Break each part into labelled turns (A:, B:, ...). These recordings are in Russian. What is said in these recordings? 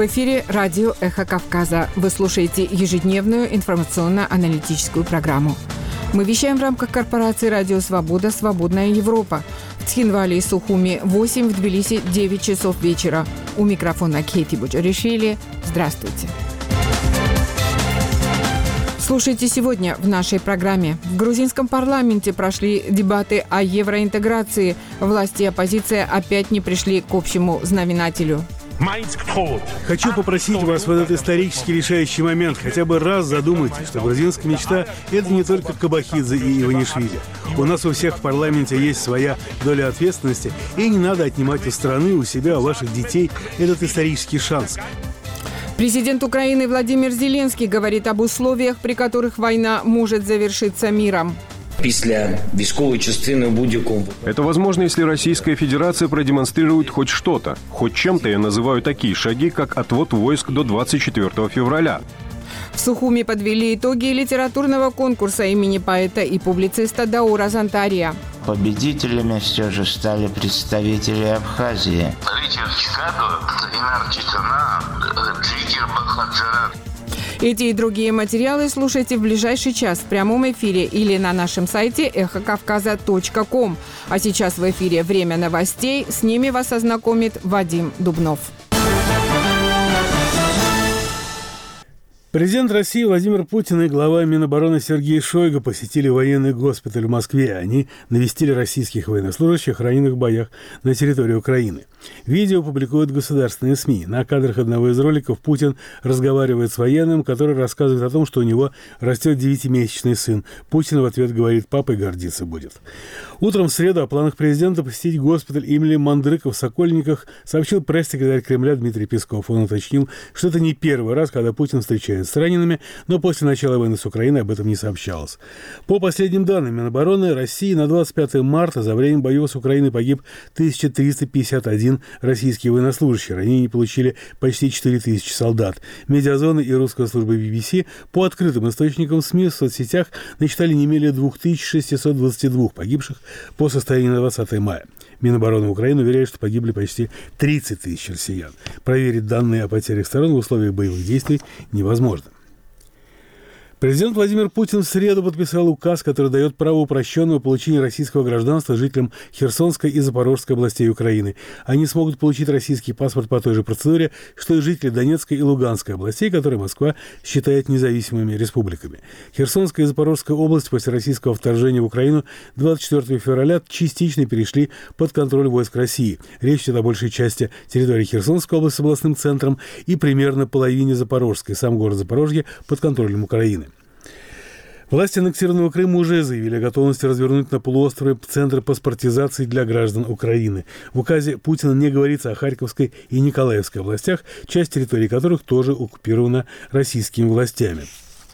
A: В эфире радио «Эхо Кавказа». Вы слушаете ежедневную информационно-аналитическую программу. Мы вещаем в рамках корпорации «Радио Свобода. Свободная Европа». В Цхинвале и Сухуми 8, в Тбилиси 9 часов вечера. У микрофона Кейти Буджаришвили. Здравствуйте. Слушайте сегодня в нашей программе. В грузинском парламенте прошли дебаты о евроинтеграции. Власти и оппозиция опять не пришли к общему знаменателю.
B: Хочу попросить вас в этот исторически решающий момент хотя бы раз задумайтесь, что грузинская мечта – это не только Кабахидзе и Иванишвили. У нас у всех в парламенте есть своя доля ответственности, и не надо отнимать у страны, у себя, у ваших детей этот исторический шанс.
A: Президент Украины Владимир Зеленский говорит об условиях, при которых война может завершиться миром.
C: Это возможно, если Российская Федерация продемонстрирует хоть что-то. Хоть чем-то я называю такие шаги, как отвод войск до 24 февраля.
A: В Сухуми подвели итоги литературного конкурса имени поэта и публициста Даура Зантария.
D: Победителями все же стали представители Абхазии.
A: Эти и другие материалы слушайте в ближайший час в прямом эфире или на нашем сайте эхокавказа.ком. А сейчас в эфире «Время новостей». С ними вас ознакомит Вадим Дубнов.
B: Президент России Владимир Путин и глава Минобороны Сергей Шойгу посетили военный госпиталь в Москве. Они навестили российских военнослужащих, раненых в боях на территории Украины. Видео публикуют государственные СМИ. На кадрах одного из роликов Путин разговаривает с военным, который рассказывает о том, что у него растет 9-месячный сын. Путин в ответ говорит: «Папой гордиться будет». Утром в среду о планах президента посетить госпиталь имени Мандрыка в Сокольниках сообщил пресс-секретарь Кремля Дмитрий Песков. Он уточнил, что это не первый раз, когда Путин встречается с ранеными, но после начала войны с Украиной об этом не сообщалось. По последним данным Минобороны России, на 25 марта за время боев с Украиной погиб 1351 российский военнослужащий. Ранения получили почти 4000 солдат. Медиазоны и русская служба BBC по открытым источникам СМИ в соцсетях насчитали не менее 2622 погибших по состоянию на 20 мая. Минобороны Украины уверяет, что погибли почти 30 тысяч россиян. Проверить данные о потерях сторон в условиях боевых действий невозможно. Президент Владимир Путин в среду подписал указ, который дает право упрощенного получения российского гражданства жителям Херсонской и Запорожской областей Украины. Они смогут получить российский паспорт по той же процедуре, что и жители Донецкой и Луганской областей, которые Москва считает независимыми республиками. Херсонская и Запорожская области после российского вторжения в Украину 24 февраля частично перешли под контроль войск России. Речь идет о большей части территории Херсонской области с областным центром и примерно половине Запорожской. Сам город Запорожье под контролем Украины. Власти аннексированного Крыма уже заявили о готовности развернуть на полуострове центры паспортизации для граждан Украины. В указе Путина не говорится о Харьковской и Николаевской областях, часть территории которых тоже оккупирована российскими властями.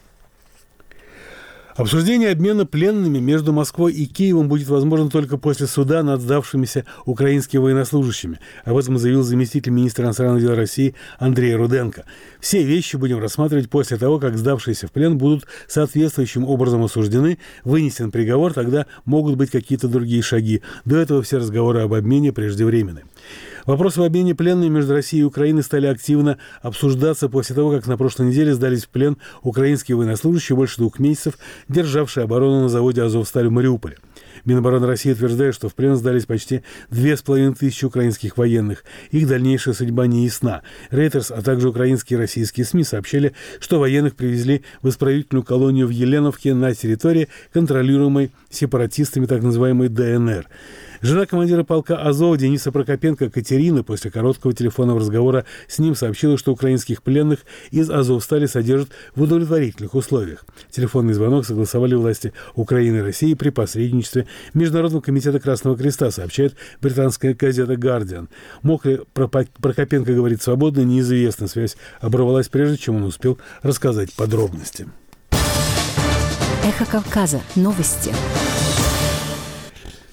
B: Обсуждение обмена пленными между Москвой и Киевом будет возможно только после суда над сдавшимися украинскими военнослужащими. Об этом заявил заместитель министра иностранных дел России Андрей Руденко. Все вещи будем рассматривать после того, как сдавшиеся в плен будут соответствующим образом осуждены, вынесен приговор, тогда могут быть какие-то другие шаги. До этого все разговоры об обмене преждевременны. Вопросы об обмене пленными между Россией и Украиной стали активно обсуждаться после того, как на прошлой неделе сдались в плен украинские военнослужащие, больше 2 месяцев державшие оборону на заводе «Азовсталь» в Мариуполе. Минобороны России утверждает, что в плен сдались почти 2500 украинских военных. Их дальнейшая судьба не ясна. Рейтерс, а также украинские и российские СМИ сообщили, что военных привезли в исправительную колонию в Еленовке на территории, контролируемой сепаратистами так называемой ДНР. Жена командира полка «Азов» Дениса Прокопенко Катерина после короткого телефонного разговора с ним сообщила, что украинских пленных из «Азовстали» содержат в удовлетворительных условиях. Телефонный звонок согласовали власти Украины и России при посредничестве Международного комитета Красного Креста, сообщает британская газета «Гардиан». Мог ли Прокопенко говорить свободно, неизвестно. Связь оборвалась прежде, чем он успел рассказать подробности.
E: Эхо Кавказа. Новости.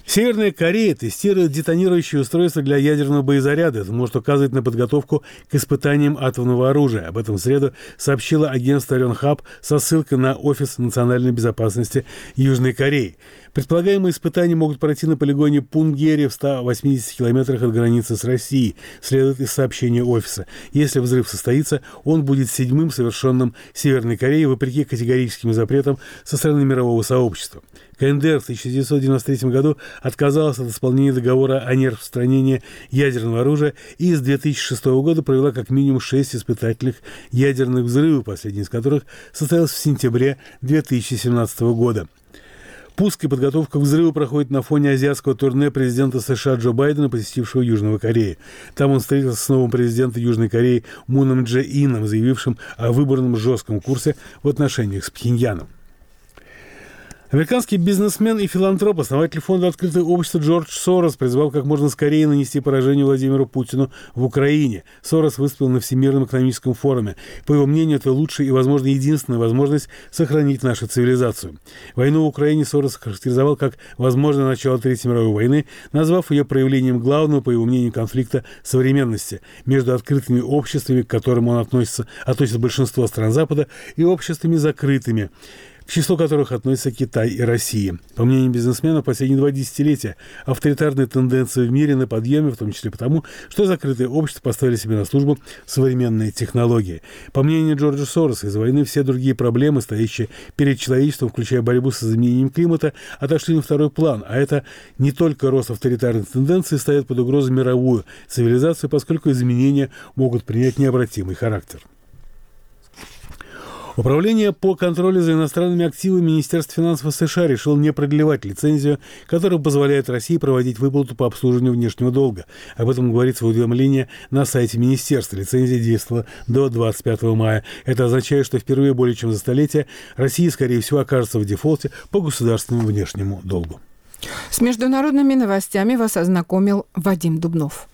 B: Северная Корея тестирует детонирующие устройства для ядерного боезаряда. Это может указывать на подготовку к испытаниям атомного оружия. Об этом в среду сообщило агентство Yonhap со ссылкой на Офис национальной безопасности Южной Кореи. Предполагаемые испытания могут пройти на полигоне Пунгери в 180 километрах от границы с Россией, следует из сообщения офиса. Если взрыв состоится, он будет 7-м совершенным Северной Кореей, вопреки категорическим запретам со стороны мирового сообщества. КНДР в 1993 году отказалась от исполнения договора о нераспространении ядерного оружия и с 2006 года провела как минимум 6 испытательных ядерных взрывов, последний из которых состоялся в сентябре 2017 года. Пуск и подготовка к взрыву проходит на фоне азиатского турне президента США Джо Байдена, посетившего Южную Корею. Там он встретился с новым президентом Южной Кореи Муном Дже-ином, заявившим о выбранном жестком курсе в отношениях с Пхеньяном. Американский бизнесмен и филантроп, основатель фонда «Открытое общество» Джордж Сорос призвал как можно скорее нанести поражение Владимиру Путину в Украине. Сорос выступил на Всемирном экономическом форуме. По его мнению, это лучшая и, возможно, единственная возможность сохранить нашу цивилизацию. Войну в Украине Сорос характеризовал как возможное начало Третьей мировой войны, назвав ее проявлением главного, по его мнению, конфликта современности между открытыми обществами, к которым он относится большинство стран Запада, и обществами закрытыми, к числу которых относятся Китай и Россия. По мнению бизнесмена, в последние 2 десятилетия авторитарные тенденции в мире на подъеме, в том числе потому, что закрытые общества поставили себе на службу современные технологии. По мнению Джорджа Сороса, из-за войны все другие проблемы, стоящие перед человечеством, включая борьбу с изменением климата, отошли на второй план. А это не только рост авторитарных тенденций ставит под угрозу мировую цивилизацию, поскольку изменения могут принять необратимый характер. Управление по контролю за иностранными активами Министерства финансов США решило не продлевать лицензию, которая позволяет России проводить выплату по обслуживанию внешнего долга. Об этом говорится в уведомлении на сайте министерства. Лицензия действовала до 25 мая. Это означает, что впервые более чем за столетие Россия, скорее всего, окажется в дефолте по государственному внешнему долгу.
A: С международными новостями вас ознакомил Вадим Дубнов.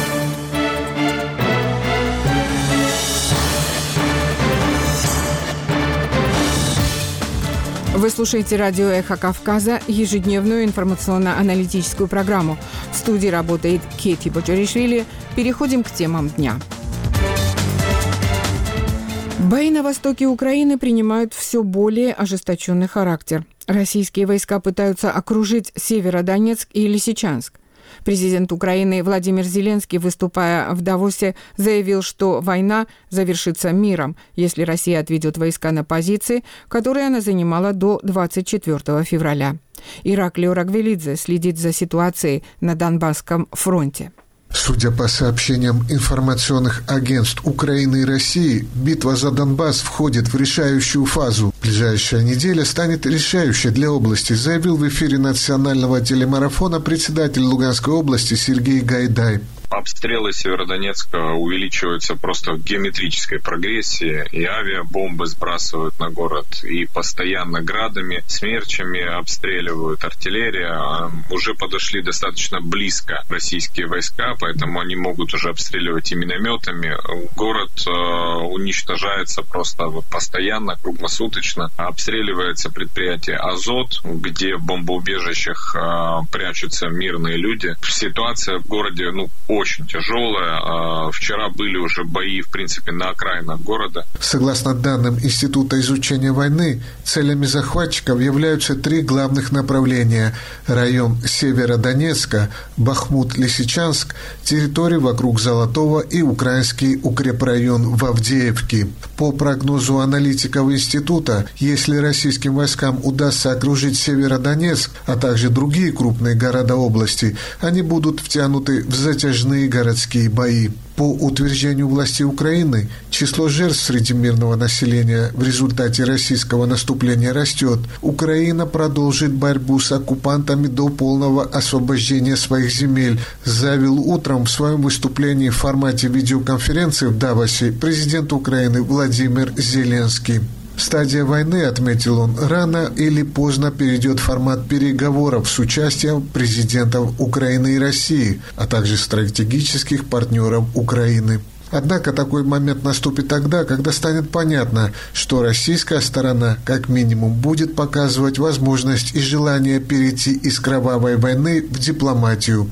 A: Вы слушаете радио «Эхо Кавказа», ежедневную информационно-аналитическую программу. В студии работает Кети Боджаришвили. Переходим к темам дня. Бои на востоке Украины принимают все более ожесточенный характер. Российские войска пытаются окружить Северодонецк и Лисичанск. Президент Украины Владимир Зеленский, выступая в Давосе, заявил, что война завершится миром, если Россия отведет войска на позиции, которые она занимала до 24 февраля. Ираклий Рагвелидзе следит за ситуацией на Донбасском фронте.
E: Судя по сообщениям информационных агентств Украины и России, битва за Донбасс входит в решающую фазу. Ближайшая неделя станет решающей для области, заявил в эфире национального телемарафона председатель Луганской области Сергей Гайдай.
F: Обстрелы Северодонецка увеличиваются просто в геометрической прогрессии, и авиабомбы сбрасывают на город, и постоянно градами, смерчами обстреливают, артиллерия. Уже подошли достаточно близко российские войска, поэтому они могут уже обстреливать и минометами. Город уничтожается просто постоянно, круглосуточно. Обстреливается предприятие «Азот», где в бомбоубежищах прячутся мирные люди. Ситуация в городе, очень тяжелая. Вчера были уже бои, в принципе, на окраинах города.
E: Согласно данным Института изучения войны, целями захватчиков являются 3 главных направления: район Северодонецка, Бахмут-Лисичанск, территории вокруг Золотого и украинский укрепрайон в Авдеевке. По прогнозу аналитиков института, если российским войскам удастся окружить Северодонецк, а также другие крупные города области, они будут втянуты в затяжные городские бои. По утверждению властей Украины, число жертв среди мирного населения в результате российского наступления растет. Украина продолжит борьбу с оккупантами до полного освобождения своих земель, заявил утром в своем выступлении в формате видеоконференции в Давосе президент Украины Владимир Зеленский. Стадия войны, отметил он, рано или поздно перейдет в формат переговоров с участием президентов Украины и России, а также стратегических партнеров Украины. Однако такой момент наступит тогда, когда станет понятно, что российская сторона, как минимум, будет показывать возможность и желание перейти из кровавой войны в дипломатию.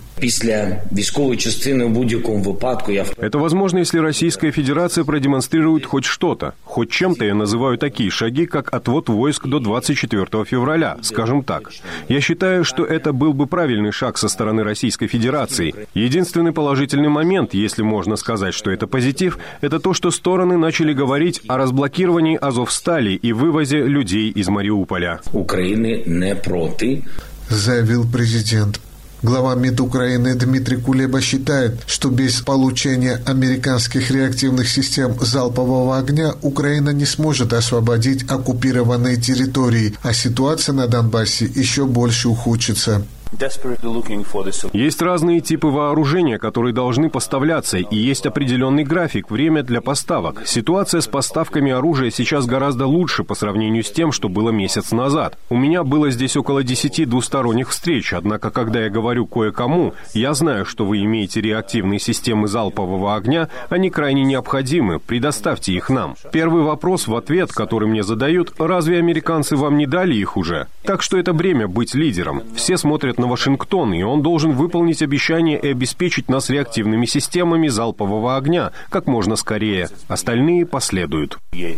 C: Это возможно, если Российская Федерация продемонстрирует хоть что-то. Хоть чем-то я называю такие шаги, как отвод войск до 24 февраля, скажем так. Я считаю, что это был бы правильный шаг со стороны Российской Федерации. Единственный положительный момент, если можно сказать, что это позитив, это то, что стороны начали говорить о разблокировании Азовстали и вывозе людей из Мариуполя.
G: Украины не против,
E: заявил президент. Глава МИД Украины Дмитрий Кулеба считает, что без получения американских реактивных систем залпового огня Украина не сможет освободить оккупированные территории, а ситуация на Донбассе еще больше ухудшится.
C: Есть разные типы вооружения, которые должны поставляться, и есть определенный график, время для поставок. Ситуация с поставками оружия сейчас гораздо лучше по сравнению с тем, что было месяц назад. У меня было здесь около 10 двусторонних встреч, однако, когда я говорю кое-кому, я знаю, что вы имеете реактивные системы залпового огня, они крайне необходимы, предоставьте их нам. Первый вопрос в ответ, который мне задают, разве американцы вам не дали их уже? Так что это бремя быть лидером. Все смотрят на Вашингтон, и он должен выполнить обещание и обеспечить нас реактивными системами залпового огня как можно скорее. Остальные последуют.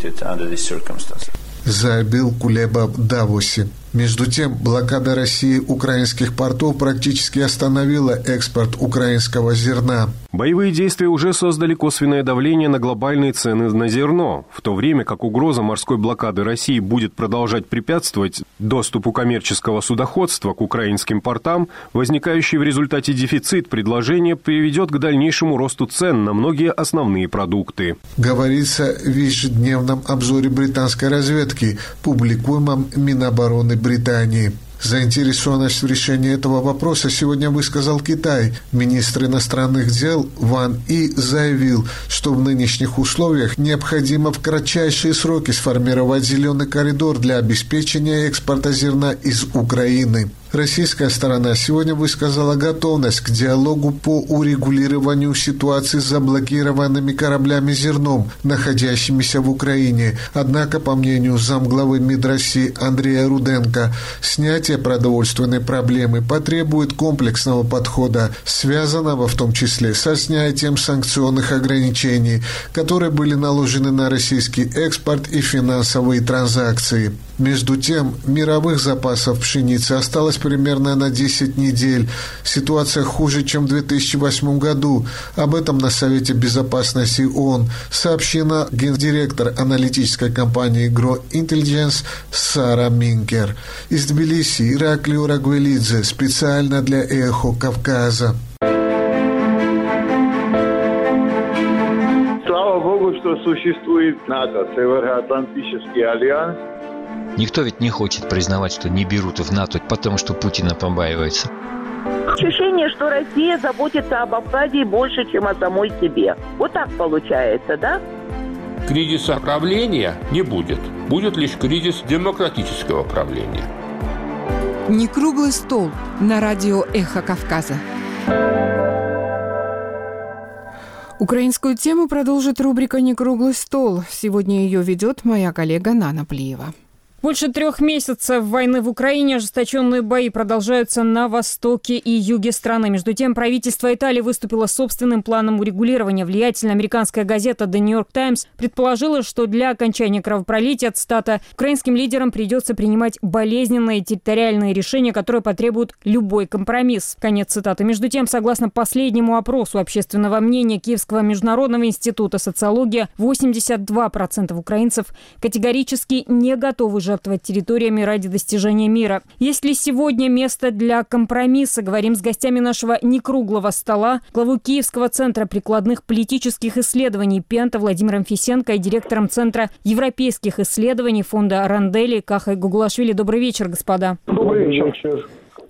E: Заявил Кулеба в Давосе. Между тем, блокада России украинских портов практически остановила экспорт украинского зерна.
C: Боевые действия уже создали косвенное давление на глобальные цены на зерно, в то время как угроза морской блокады России будет продолжать препятствовать доступу коммерческого судоходства к украинским портам, возникающий в результате дефицит предложения приведет к дальнейшему росту цен на многие основные продукты.
E: Говорится в ежедневном обзоре британской разведки, публикуемом Минобороны Британии. Заинтересованность в решении этого вопроса сегодня высказал Китай. Министр иностранных дел Ван И заявил, что в нынешних условиях необходимо в кратчайшие сроки сформировать зеленый коридор для обеспечения экспорта зерна из Украины. Российская сторона сегодня высказала готовность к диалогу по урегулированию ситуации с заблокированными кораблями зерном, находящимися в Украине. Однако, по мнению замглавы МИД России Андрея Руденко, снятие продовольственной проблемы потребует комплексного подхода, связанного в том числе со снятием санкционных ограничений, которые были наложены на российский экспорт и финансовые транзакции. Между тем, мировых запасов пшеницы осталось примерно на 10 недель. Ситуация хуже, чем в 2008 году. Об этом на Совете Безопасности ООН сообщила гендиректор аналитической компании Grow Intelligence Сара Минкер. Из Тбилиси Ираклий Урагвелидзе специально для «Эхо Кавказа».
H: Слава Богу, что существует НАТО, Североатлантический альянс.
I: Никто ведь не хочет признавать, что не берут в НАТО, потому что Путина побаивается.
J: Ощущение, что Россия заботится об Абхазии больше, чем о самой себе. Вот так получается, да?
K: Кризиса правления не будет. Будет лишь кризис демократического правления.
A: Не круглый стол на радио «Эхо Кавказа». Украинскую тему продолжит рубрика «Не круглый стол». Сегодня ее ведет моя коллега Нана Плиева.
L: Больше 3 месяцев войны в Украине, ожесточенные бои продолжаются на востоке и юге страны. Между тем, правительство Италии выступило с собственным планом урегулирования. Влиятельная американская газета The New York Times предположила, что для окончания кровопролития, цитата, украинским лидерам придется принимать болезненные территориальные решения, которые потребуют любой компромисс. Конец цитаты. Между тем, согласно последнему опросу общественного мнения Киевского международного института социологии, 82% украинцев категорически не готовы жертвовать территориями ради достижения мира. Есть ли сегодня место для компромисса? Говорим с гостями нашего некруглого стола, главой Киевского центра прикладных политических исследований Пента Владимиром Фисенко и директором Центра европейских исследований фонда Рандели Кахой Гуглашвили. Добрый вечер, господа.
H: Добрый вечер.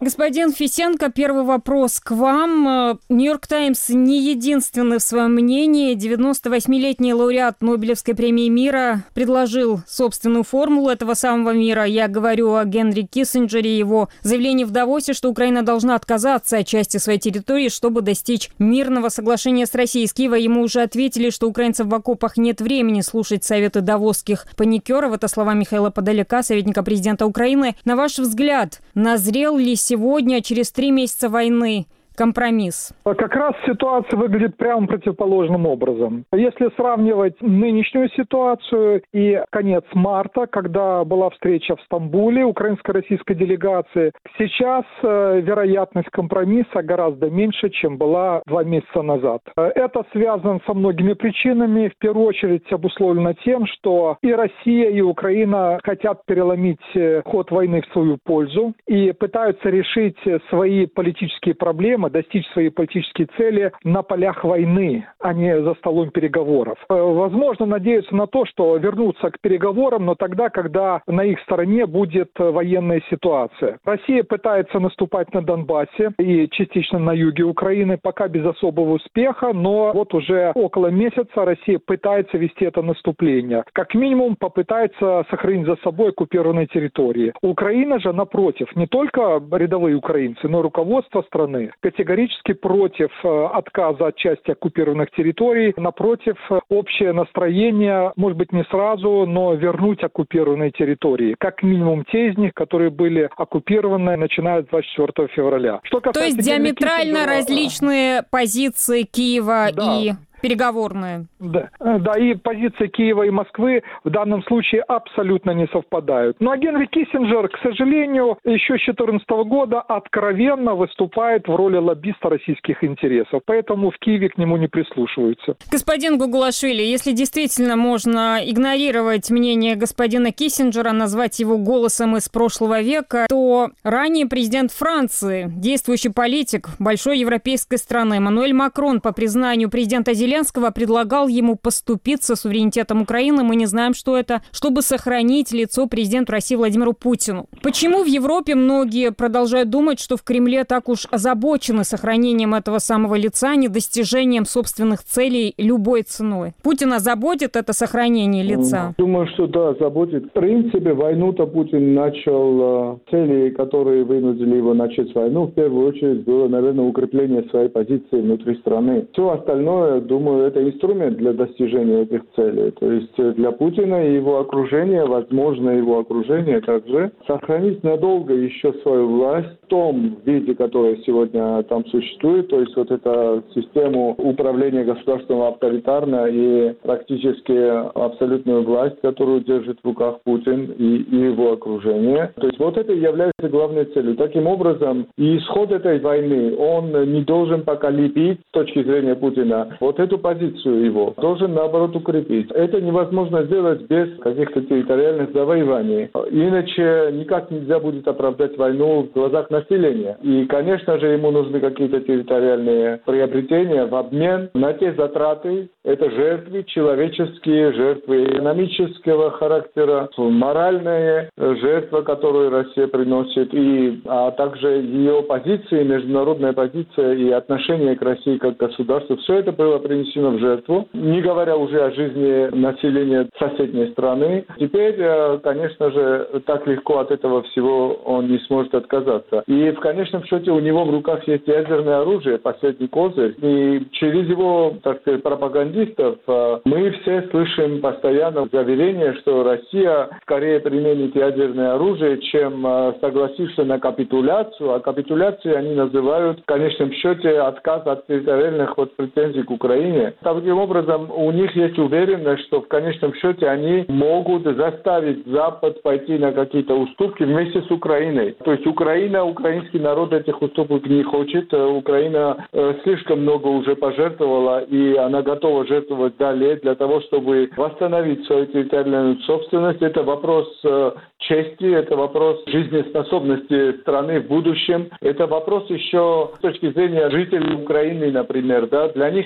L: Господин Фисенко, первый вопрос к вам. «Нью-Йорк Таймс» не единственный в своем мнении. 98-летний лауреат Нобелевской премии мира предложил собственную формулу этого самого мира. Я говорю о Генри Киссинджере, его заявлении в Давосе, что Украина должна отказаться от части своей территории, чтобы достичь мирного соглашения с Россией. Из Киева ему уже ответили, что украинцев в окопах нет времени слушать советы давосских паникеров. Это слова Михаила Подоляка, советника президента Украины. На ваш взгляд, назрел ли сегодня, через 3 месяца войны, компромисс?
M: Как раз ситуация выглядит прямо противоположным образом. Если сравнивать нынешнюю ситуацию и конец марта, когда была встреча в Стамбуле украинско-российской делегации, сейчас вероятность компромисса гораздо меньше, чем была 2 месяца назад. Это связано со многими причинами. В первую очередь обусловлено тем, что и Россия, и Украина хотят переломить ход войны в свою пользу и пытаются решить свои политические проблемы, достичь свои политические цели на полях войны, а не за столом переговоров. Возможно, надеются на то, что вернутся к переговорам, но тогда, когда на их стороне будет военная ситуация. Россия пытается наступать на Донбассе и частично на юге Украины, пока без особого успеха, но вот уже около месяца Россия пытается вести это наступление. Как минимум попытается сохранить за собой оккупированные территории. Украина же, напротив, не только рядовые украинцы, но и руководство страны категорически против отказа от части оккупированных территорий. Напротив, общее настроение, может быть, не сразу, но вернуть оккупированные территории. Как минимум те из них, которые были оккупированы, начиная с 24 февраля.
L: То есть диаметрально различные позиции Киева и переговорные.
M: Да, и позиции Киева и Москвы в данном случае абсолютно не совпадают. Но Генри Киссинджер, к сожалению, еще с 2014 года откровенно выступает в роли лоббиста российских интересов. Поэтому в Киеве к нему не прислушиваются.
L: Господин Гугулашвили, если действительно можно игнорировать мнение господина Киссинджера, назвать его голосом из прошлого века, то ранее президент Франции, действующий политик большой европейской страны Эммануэль Макрон, по признанию президента Зеленского, предлагал ему поступиться суверенитетом Украины, мы не знаем, что это, чтобы сохранить лицо президенту России Владимиру Путину. Почему в Европе многие продолжают думать, что в Кремле так уж озабочены сохранением этого самого лица, а не достижением собственных целей любой ценой? Путина заботит это сохранение лица?
N: Думаю, что да, заботит. В принципе, войну-то Путин начал, цели, которые вынудили его начать войну, в первую очередь было, наверное, укрепление своей позиции внутри страны. Все остальное, думаю, это инструмент для достижения этих целей. То есть для Путина и его окружения, возможно, его окружение также, сохранить надолго еще свою власть в том виде, который сегодня там существует. То есть вот эта система управления государством авторитарная и практически абсолютную власть, которую держит в руках Путин и его окружение. То есть вот это является главной целью. Таким образом, и исход этой войны, он не должен пока лепить с точки зрения Путина вот эту позицию его, должен, наоборот, укрепить. Это невозможно сделать без каких-то территориальных завоеваний. Иначе никак нельзя будет оправдать войну в глазах населения. И, конечно же, ему нужны какие-то территориальные приобретения в обмен на те затраты. Это жертвы человеческие, жертвы экономического характера, моральные жертвы, которые Россия приносит, а также ее позиции, международная позиция и отношение к России как государству. Все это было принесено в жертву, не говоря уже о жизни населения соседней страны. Теперь, конечно же, так легко от этого всего он не сможет отказаться. И в конечном счете у него в руках есть ядерное оружие, последний козырь. И через его, так сказать, пропагандистов мы все слышим постоянно заверение, что Россия скорее применит ядерное оружие, чем согласится на капитуляцию. А капитуляцией они называют в конечном счете отказ от территориальных претензий к Украине. Таким образом, у них есть уверенность, что в конечном счете они могут заставить Запад пойти на какие-то уступки вместе с Украиной. То есть Украина, украинский народ этих уступок не хочет. Украина слишком много уже пожертвовала, и она готова жертвовать далее для того, чтобы восстановить свою территориальную собственность. Это вопрос чести, это вопрос жизнеспособности страны в будущем. Это вопрос еще с точки зрения жителей Украины, например. Да? Для них это также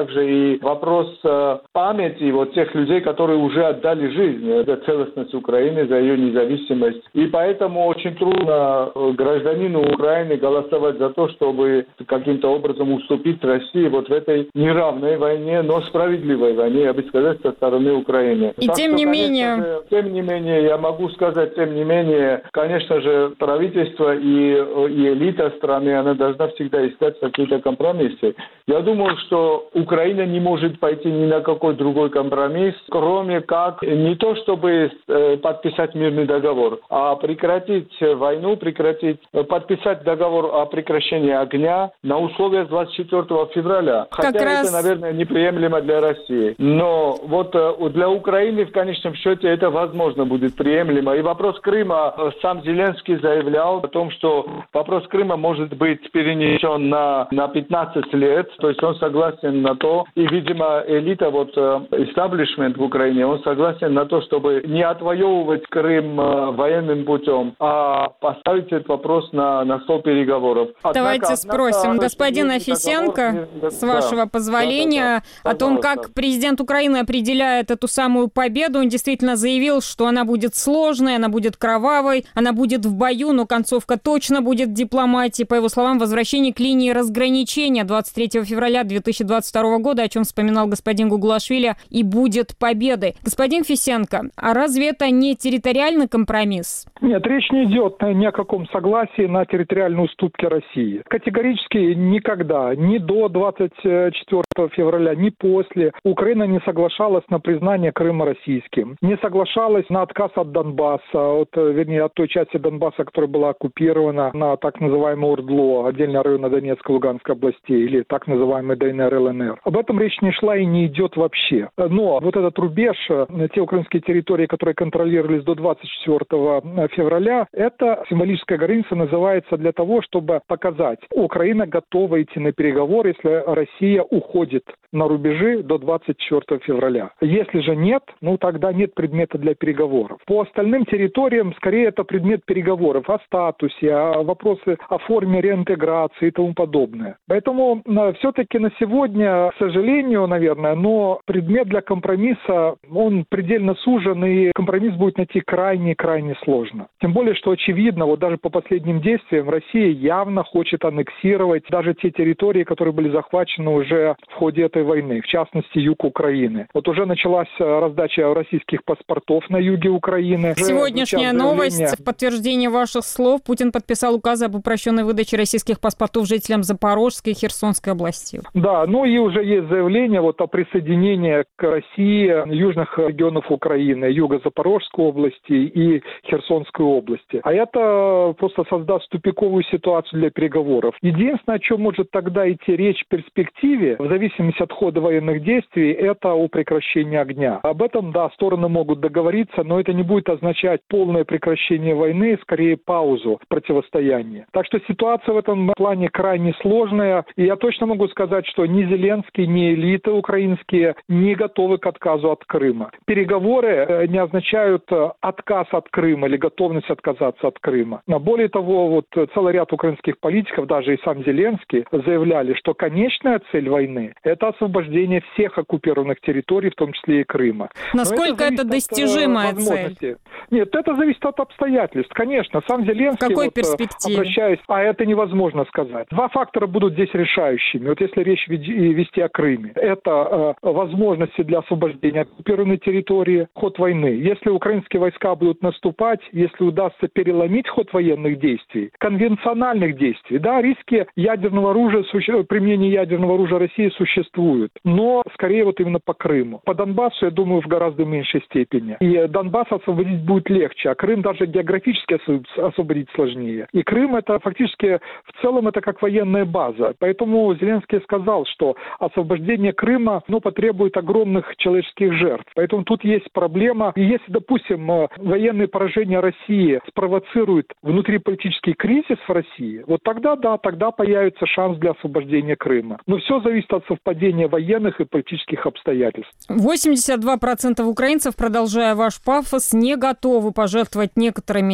N: также и вопрос памяти вот тех людей, которые уже отдали жизнь за целостность Украины, за ее независимость. И поэтому очень трудно гражданину Украины голосовать за то, чтобы каким-то образом уступить России вот в этой неравной войне, но справедливой войне, я бы сказал, со стороны Украины.
L: И тем не менее,
N: я могу сказать, конечно же, правительство и элита страны, она должна всегда искать какие-то компромиссы. Я думаю, что Украина не может пойти ни на какой другой компромисс, кроме как не то, чтобы подписать мирный договор, а прекратить войну, подписать договор о прекращении огня на условиях 24 февраля. Хотя это, наверное, неприемлемо для России. Но вот для Украины в конечном счете это возможно будет приемлемо. И вопрос Крыма, сам Зеленский заявлял о том, что вопрос Крыма может быть перенесен на 15 лет. То есть он согласен на то, и, видимо, элита, истаблишмент в Украине, он согласен на то, чтобы не отвоевывать Крым военным путем, а поставить этот вопрос на стол переговоров.
L: Давайте спросим господина Фисенко, с вашего позволения, о том, как президент Украины определяет эту самую победу. Он действительно заявил, что она будет сложной, она будет кровавой, она будет в бою, но концовка точно будет дипломатией. По его словам, возвращение к линии разграничения 23 февраля 2022 года, о чем вспоминал господин Гуглашвили, и будет победой. Господин Фисенко, а разве это не территориальный компромисс?
M: Нет, речь не идет ни о каком согласии на территориальные уступки России. Категорически никогда, ни до 24 февраля, ни после, Украина не соглашалась на признание Крыма российским, не соглашалась на отказ от Донбасса, от той части Донбасса, которая была оккупирована, на так называемое ОРДЛО, отдельные районы Донецкой и Луганской областей, или так называемый ДНР, ЛНР. Об этом речь не шла и не идет вообще. Но вот этот рубеж, те украинские территории, которые контролировались до 24 февраля, это символическая граница называется для того, чтобы показать, Украина готова идти на переговоры, если Россия уходит на рубежи до 24 февраля. Если же нет, тогда нет предмета для переговоров. По остальным территориям, скорее, это предмет переговоров о статусе, о вопросы о форме реинтеграции и тому подобное. Поэтому все-таки на сегодня, к сожалению, наверное, но предмет для компромисса, он предельно сужен, и компромисс будет найти крайне сложно. Тем более, что очевидно, даже по последним действиям, Россия явно хочет аннексировать даже те территории, которые были захвачены уже в ходе этой войны, в частности, юг Украины. Уже началась раздача российских паспортов на юге Украины.
L: Сегодняшняя новость, в подтверждение ваших слов, Путин подписал указы об упрощенной выдаче российских паспортов жителям Запорожской и Херсонской областей.
M: Да, и уже есть заявление о присоединении к России южных регионов Украины, Юго-Запорожской области и Херсонской области. А это просто создаст тупиковую ситуацию для переговоров. Единственное, о чем может тогда идти речь в перспективе, в зависимости от хода военных действий, это о прекращении огня. Об этом, да, стороны могут договориться, но это не будет означать полное прекращение войны, скорее паузу в противостоянии. Так что ситуация в этом плане крайне сложная, и я точно могу сказать, что ни Зеленский, ни элиты украинские не готовы к отказу от Крыма. Переговоры не означают отказ от Крыма или готовность отказаться от Крыма. Но более того, целый ряд украинских политиков, даже и сам Зеленский, заявляли, что конечная цель войны – это освобождение всех оккупированных территорий, в том числе и Крыма.
L: Насколько это достижимая цель?
M: Нет, это зависит от обстоятельств. Конечно, сам Зеленский,
L: в какой перспективе?
M: Обращаясь, это невозможно сказать. Два фактора будут здесь решающими. Если речь вести о Крыме, это возможности для освобождения оккупированной территории, ход войны. Если украинские войска будут наступать, если удастся переломить ход военных действий, конвенциональных действий, да, риски ядерного оружия, применения ядерного оружия России существуют, но скорее именно по Крыму. По Донбассу, я думаю, в гораздо меньшей степени. И Донбасс освободить будет легче, а Крым даже географически освободить сложнее. И Крым это фактически в целом это как военная база. Поэтому Зеленский сказал, что освобождение Крыма потребует огромных человеческих жертв. Поэтому тут есть проблема. И если, допустим, военные поражения России спровоцируют внутриполитический кризис в России, тогда появится шанс для освобождения Крыма. Но все зависит от совпадения военных и политических обстоятельств.
L: 82% украинцев, продолжая ваш пафос, не готовы пожертвовать некоторыми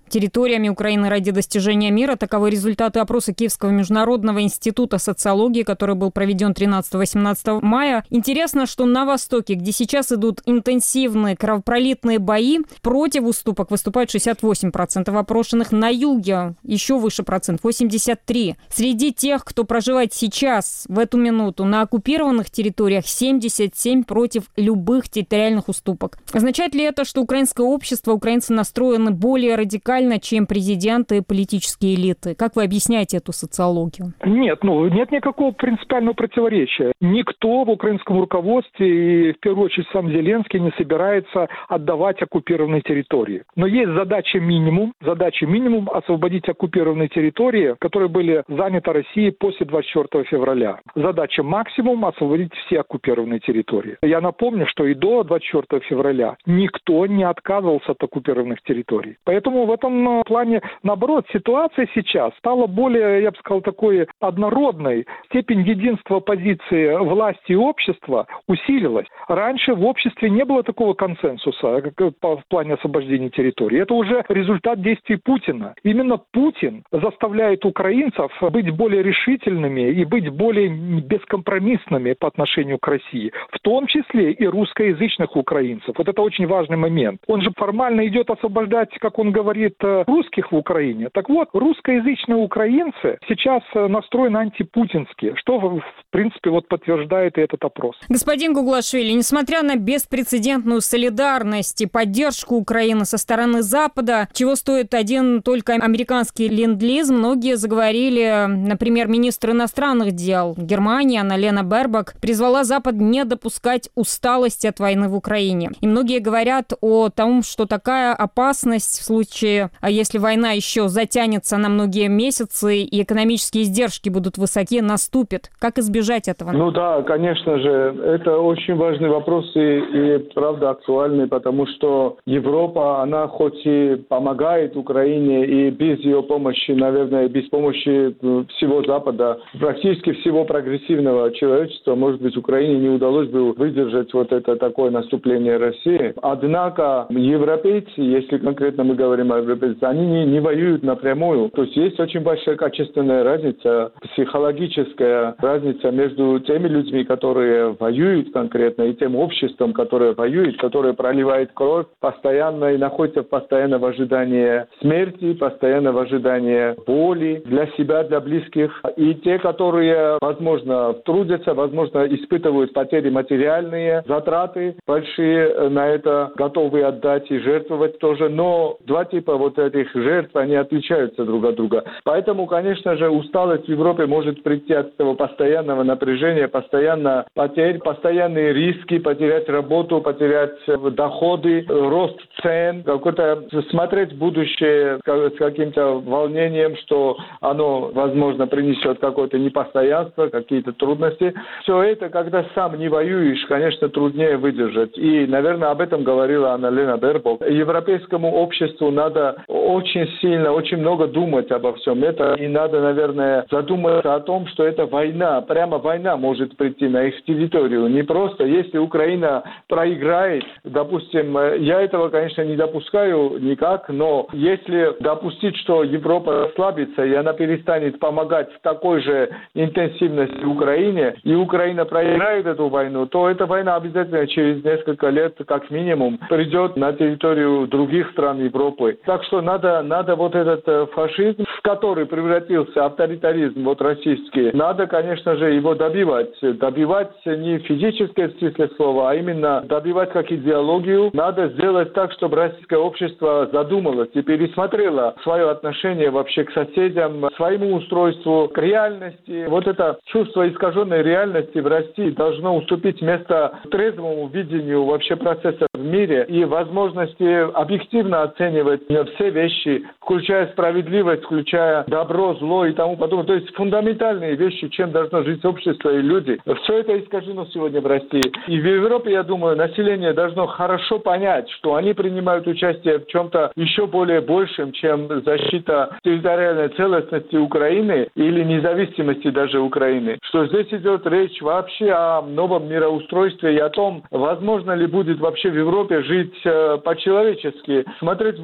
L: территориями Украины ради достижения мира. Таковы результаты опроса Киевского международного института социологии, который был проведен 13-18 мая. Интересно, что на Востоке, где сейчас идут интенсивные кровопролитные бои, против уступок выступают 68% опрошенных. На юге еще выше процент, 83%. Среди тех, кто проживает сейчас, в эту минуту, на оккупированных территориях, 77% против любых территориальных уступок. Означает ли это, что украинское общество, украинцы настроены более радикально, чем президенты и политические элиты? Как вы объясняете эту социологию?
M: Нет, нет никакого принципиального противоречия. Никто в украинском руководстве, и в первую очередь сам Зеленский, не собирается отдавать оккупированные территории. Но есть задача минимум освободить оккупированные территории, которые были заняты Россией после 24 февраля. Задача максимум освободить все оккупированные территории. Я напомню, что и до 24 февраля никто не отказывался от оккупированных территорий. Поэтому в этом плане, наоборот, ситуация сейчас стала более, я бы сказал, такой однородной. Степень единства позиции власти и общества усилилась. Раньше в обществе не было такого консенсуса в плане освобождения территорий. Это уже результат действий Путина. Именно Путин заставляет украинцев быть более решительными и быть более бескомпромиссными по отношению к России, в том числе и русскоязычных украинцев. Вот это очень важный момент. Он же формально идет освобождать, как он говорит, русских в Украине. Так вот, русскоязычные украинцы сейчас настроены антипутински, что, в принципе, подтверждает и этот опрос.
L: Господин Гуглашвили, несмотря на беспрецедентную солидарность и поддержку Украины со стороны Запада, чего стоит один только американский ленд-лиз, многие заговорили, например, министр иностранных дел Германии Анна-Лена Бербок призвала Запад не допускать усталости от войны в Украине. И многие говорят о том, что такая опасность в случае, если война еще затянется на многие месяцы и экономические издержки будут высоки, наступит. Как избежать этого?
N: Да, конечно же, это очень важный вопрос и правда актуальный, потому что Европа, она хоть и помогает Украине, и без ее помощи, наверное, без помощи всего Запада, практически всего прогрессивного человечества, может быть, Украине не удалось бы выдержать это такое наступление России. Однако европейцы, если конкретно мы говорим о европейцах, они не воюют напрямую. То есть есть очень большая качественная разница, психологическая разница между теми людьми, которые воюют конкретно, и тем обществом, которое воюет, которое проливает кровь постоянно и находится постоянно в ожидании смерти, постоянно в ожидании боли для себя, для близких. И те, которые, возможно, трудятся, возможно, испытывают потери материальные, затраты большие на это, готовы отдать и жертвовать тоже. Но два типа этих жертв, они отличаются друг от друга. Поэтому, конечно же, усталость в Европе может прийти от этого постоянного напряжения, постоянно потерь, постоянные риски, потерять работу, потерять доходы, рост цен, смотреть в будущее с каким-то волнением, что оно, возможно, принесет какое-то непостоянство, какие-то трудности. Все это, когда сам не воюешь, конечно, труднее выдержать. И, наверное, об этом говорила Анна-Лена Бербок. Европейскому обществу надо очень сильно, очень много думать обо всем этом. И надо, наверное, задуматься о том, что это война, прямо война может прийти на их территорию. Не просто, если Украина проиграет, допустим, я этого, конечно, не допускаю никак, но если допустить, что Европа ослабится, и она перестанет помогать в такой же интенсивности Украине, и Украина проиграет эту войну, то эта война обязательно через несколько лет, как минимум, придет на территорию других стран Европы. Так что надо этот фашизм, в который превратился авторитаризм российский, надо, конечно же, его добивать. Добивать не физически в смысле слова, а именно добивать как идеологию. Надо сделать так, чтобы российское общество задумалось и пересмотрело свое отношение вообще к соседям, к своему устройству, к реальности. Это чувство искаженной реальности в России должно уступить место трезвому видению вообще процесса в мире и возможности объективно оценивать все вещи, включая справедливость, включая добро, зло и тому подобное. То есть фундаментальные вещи, чем должно жить общество и люди. Все это искажено сегодня в России. И в Европе, я думаю, население должно хорошо понять, что они принимают участие в чем-то еще более большем, чем защита территориальной целостности Украины или независимости даже Украины. Что здесь идет речь вообще о новом мироустройстве и о том, возможно ли будет вообще в Европе жить по-человечески, смотреть в будущее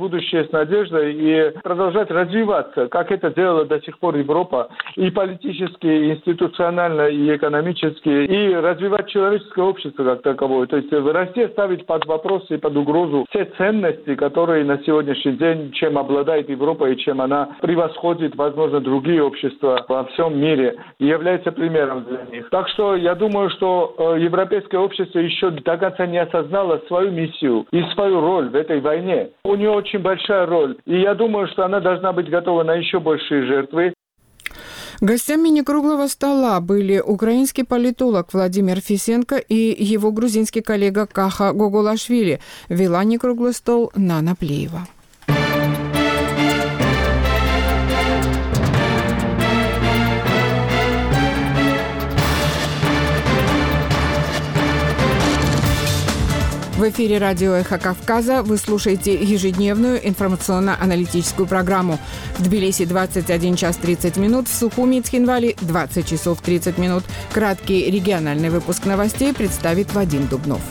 N: с надеждой и продолжать развиваться, как это делала до сих пор Европа, и политически, и институционально, и экономически, и развивать человеческое общество как таковое. То есть Россия ставит под вопрос и под угрозу все ценности, которые на сегодняшний день, чем обладает Европа и чем она превосходит, возможно, другие общества во всем мире, и является примером для них. Так что я думаю, что европейское общество еще до конца не осознало свою миссию и свою роль в этой войне. У нее очень большая роль, и я думаю, что она должна быть готова на еще большие жертвы.
A: Гостями некруглого стола были украинский политолог Владимир Фисенко и его грузинский коллега Каха Гогулашвили. Вела некруглый стол Нана Плеева. В эфире радио «Эхо Кавказа» вы слушаете ежедневную информационно-аналитическую программу. В Тбилиси 21 час 30 минут, в Сухуми и Цхинвали 20 часов 30 минут. Краткий региональный выпуск новостей представит Вадим Дубнов.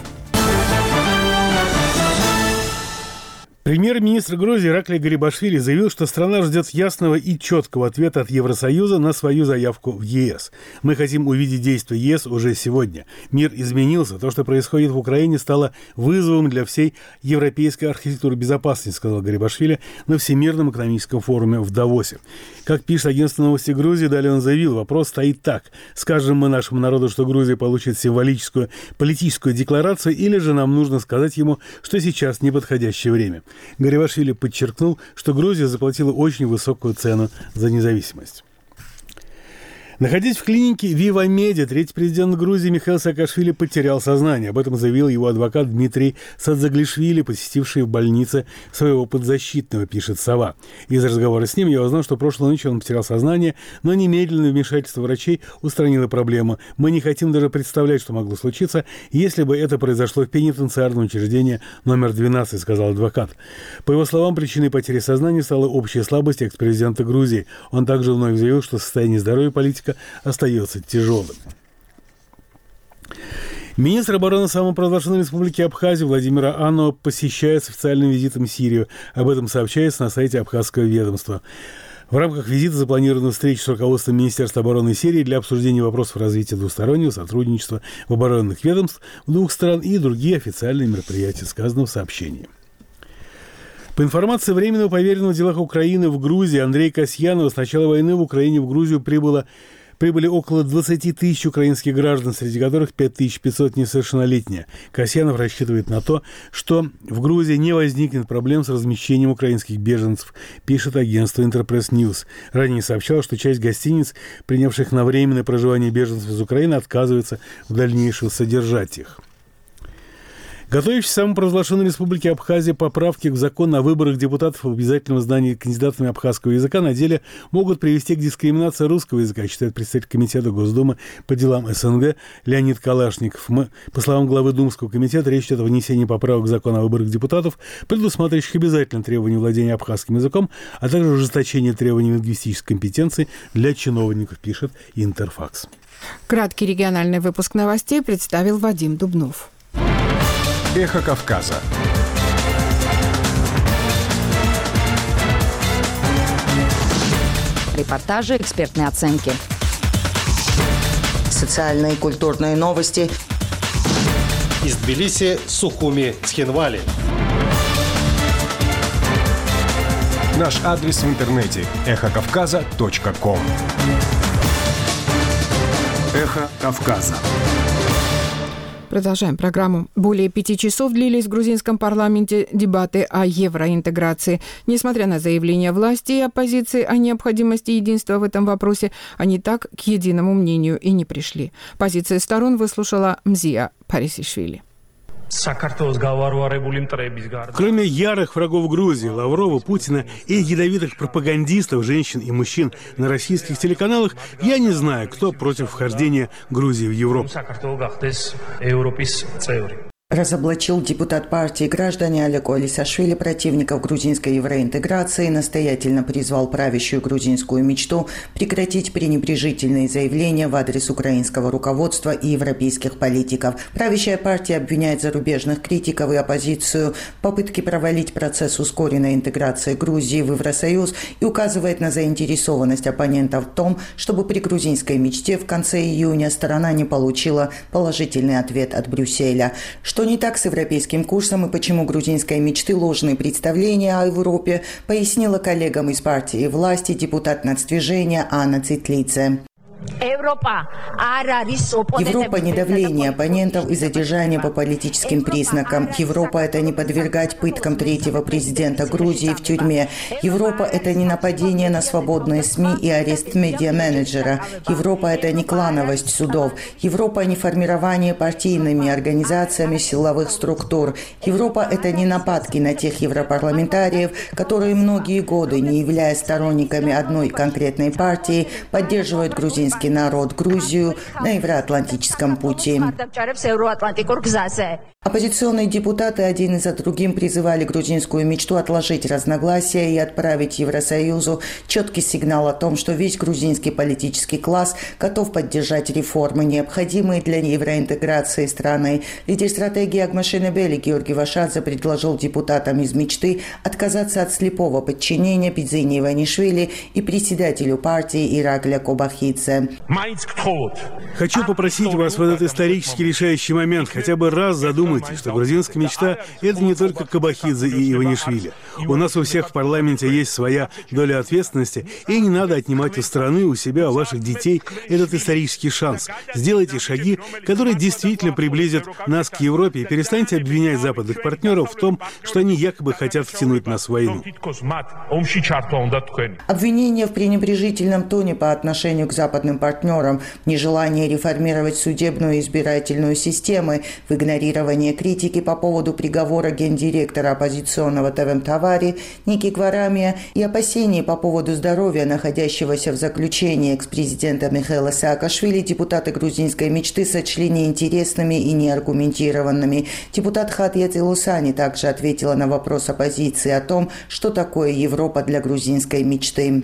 B: Премьер-министр Грузии Ираклий Гарибашвили заявил, что страна ждет ясного и четкого ответа от Евросоюза на свою заявку в ЕС. «Мы хотим увидеть действия ЕС уже сегодня. Мир изменился. То, что происходит в Украине, стало вызовом для всей европейской архитектуры безопасности», сказал Гарибашвили на Всемирном экономическом форуме в Давосе. Как пишет агентство новости Грузии, далее он заявил, вопрос стоит так. Скажем мы нашему народу, что Грузия получит символическую политическую декларацию, или же нам нужно сказать ему, что сейчас неподходящее время. Гарибашвили подчеркнул, что Грузия заплатила очень высокую цену за независимость. Находясь в клинике Viva Media, третий президент Грузии Михаил Саакашвили потерял сознание. Об этом заявил его адвокат Дмитрий Садзаглишвили, посетивший в больнице своего подзащитного, пишет «Сова». Из разговора с ним я узнал, что прошлой ночью он потерял сознание, но немедленное вмешательство врачей устранило проблему. Мы не хотим даже представлять, что могло случиться, если бы это произошло в пенитенциарном учреждении номер 12, сказал адвокат. По его словам, причиной потери сознания стала общая слабость экс-президента Грузии. Он также вновь заявил, что состояние здоровья политика остается тяжелым. Министр обороны самопровозглашенной республики Абхазия Владимир Анов посещает с официальным визитом Сирию. Об этом сообщается на сайте абхазского ведомства. В рамках визита запланирована встреча с руководством Министерства обороны Сирии для обсуждения вопросов развития двустороннего сотрудничества в оборонных ведомствах двух стран и другие официальные мероприятия, сказано в сообщении. По информации Временного поверенного в делах Украины в Грузии Андрея Касьянова, с начала войны в Украине в Грузию прибыли около 20 тысяч украинских граждан, среди которых 5500 несовершеннолетние. Касьянов рассчитывает на то, что в Грузии не возникнет проблем с размещением украинских беженцев, пишет агентство Интерпресс Ньюс. Ранее сообщалось, что часть гостиниц, принявших на временное проживание беженцев из Украины, отказывается в дальнейшем содержать их. Готовящиеся самопровозглашенной республике Абхазия поправки в закон о выборах депутатов в обязательном знании кандидатами абхазского языка на деле могут привести к дискриминации русского языка, считает представитель комитета Госдумы по делам СНГ Леонид Калашников. По словам главы Думского комитета, речь идет о внесении поправок в закон о выборах депутатов, предусматривающих обязательное требование владения абхазским языком, а также ужесточение требований лингвистической компетенции для чиновников, пишет Интерфакс.
A: Краткий региональный выпуск новостей представил Вадим Дубнов.
O: Эхо Кавказа.
P: Репортажи, экспертные оценки. Социальные и культурные новости.
Q: Из Тбилиси, Сухуми, Цхинвали.
O: Наш адрес в интернете – эхокавказа.ком. Эхо Кавказа.
A: Продолжаем программу. Более 5 часов длились в грузинском парламенте дебаты о евроинтеграции. Несмотря на заявления власти и оппозиции о необходимости единства в этом вопросе, они так к единому мнению и не пришли. Позиции сторон выслушала Мзия Парисишвили.
B: Кроме ярых врагов Грузии, Лаврова, Путина и ядовитых пропагандистов, женщин и мужчин на российских телеканалах, я не знаю, кто против вхождения Грузии в Европу.
P: Разоблачил депутат партии «Граждане» Олег Алисашвили противников грузинской евроинтеграции, настоятельно призвал правящую грузинскую мечту прекратить пренебрежительные заявления в адрес украинского руководства и европейских политиков. Правящая партия обвиняет зарубежных критиков и оппозицию в попытке провалить процесс ускоренной интеграции Грузии в Евросоюз и указывает на заинтересованность оппонентов в том, чтобы при грузинской мечте в конце июня сторона не получила положительный ответ от Брюсселя. Что не так с европейским курсом и почему грузинской мечты ложные представления о Европе, пояснила коллегам из партии власти депутат нацдвижения Анна Цитлице. Европа не давление оппонентов и задержание по политическим признакам. Европа – это не подвергать пыткам третьего президента Грузии в тюрьме. Европа – это не нападение на свободные СМИ и арест медиа-менеджера. Европа – это не клановость судов. Европа – не формирование партийными организациями силовых структур. Европа – это не нападки на тех европарламентариев, которые многие годы, не являясь сторонниками одной конкретной партии, поддерживают грузинский народ, Грузию на евроатлантическом пути. Оппозиционные депутаты один за другим призывали грузинскую мечту отложить разногласия и отправить Евросоюзу четкий сигнал о том, что весь грузинский политический класс готов поддержать реформы, необходимые для евроинтеграции страны. Лидер стратегии Агмашенебели Георгий Вашадзе предложил депутатам из мечты отказаться от слепого подчинения Бидзине Иванишвили и председателю партии Иракля Кобахидзе.
B: Хочу попросить вас в этот исторически решающий момент хотя бы раз задумайтесь, что грузинская мечта – это не только Кобахидзе и Иванишвили. У нас у всех в парламенте есть своя доля ответственности, и не надо отнимать у страны, у себя, у ваших детей этот исторический шанс. Сделайте шаги, которые действительно приблизят нас к Европе, и перестаньте обвинять западных партнеров в том, что они якобы хотят втянуть нас в войну.
P: Обвинения в пренебрежительном тоне по отношению к западным партнерам, нежелание реформировать судебную и избирательную системы, в игнорировании критики по поводу приговора гендиректора оппозиционного ТВМ Тавари Ники Гварамия и опасений по поводу здоровья находящегося в заключении экс-президента Михаила Саакашвили депутаты грузинской мечты сочли неинтересными и неаргументированными. Депутат Хатья Целусани также ответила на вопрос оппозиции о том, что такое Европа для грузинской мечты.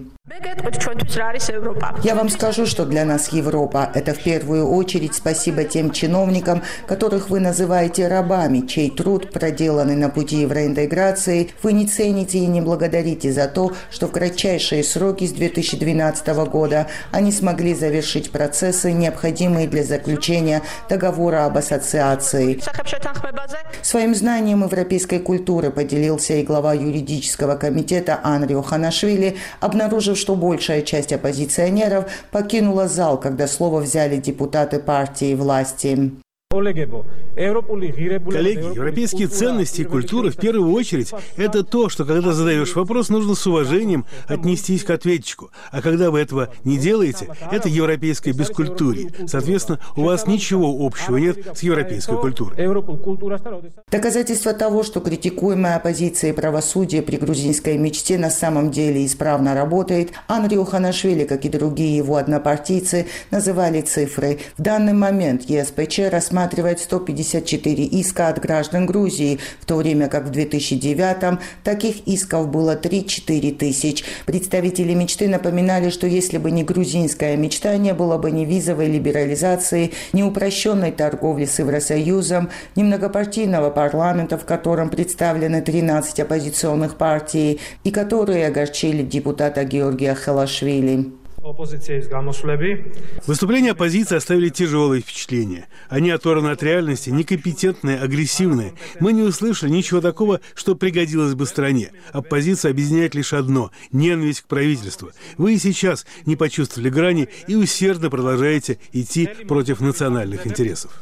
P: Я вам скажу, что для нас Европа – это в первую очередь спасибо тем чиновникам, которых вы называете рабами, чей труд, проделанный на пути евроинтеграции, вы не цените и не благодарите за то, что в кратчайшие сроки с 2012 года они смогли завершить процессы, необходимые для заключения договора об ассоциации. Своим знанием европейской культуры поделился и глава юридического комитета Анрио Ханашвили, обнаружив, что большая часть оппозиционеров покинула зал, когда слово взяли депутаты партии власти.
B: Коллеги, европейские ценности и культура в первую очередь – это то, что когда задаешь вопрос, нужно с уважением отнестись к ответчику. А когда вы этого не делаете, это европейское бескультурье. Соответственно, у вас ничего общего нет с европейской культурой.
P: Доказательство того, что критикуемая оппозиция и правосудие при грузинской мечте на самом деле исправно работает, Анрио Ханашвили, как и другие его однопартийцы, называли цифры. В данный момент ЕСПЧ рассматривает 154 иска от граждан Грузии, в то время как в 2009-м таких исков было 3-4 тысяч. Представители мечты напоминали, что если бы не грузинская мечта, не было бы ни визовой либерализации, ни упрощенной торговли с Евросоюзом, ни многопартийного парламента, в котором представлены 13 оппозиционных партий, и которые огорчили депутата Георгия Хелашвили.
B: Выступления оппозиции оставили тяжелые впечатления. Они оторваны от реальности, некомпетентные, агрессивные. Мы не услышали ничего такого, что пригодилось бы стране. Оппозицию объединяет лишь одно – ненависть к правительству. Вы и сейчас не почувствовали грани и усердно продолжаете идти против национальных интересов.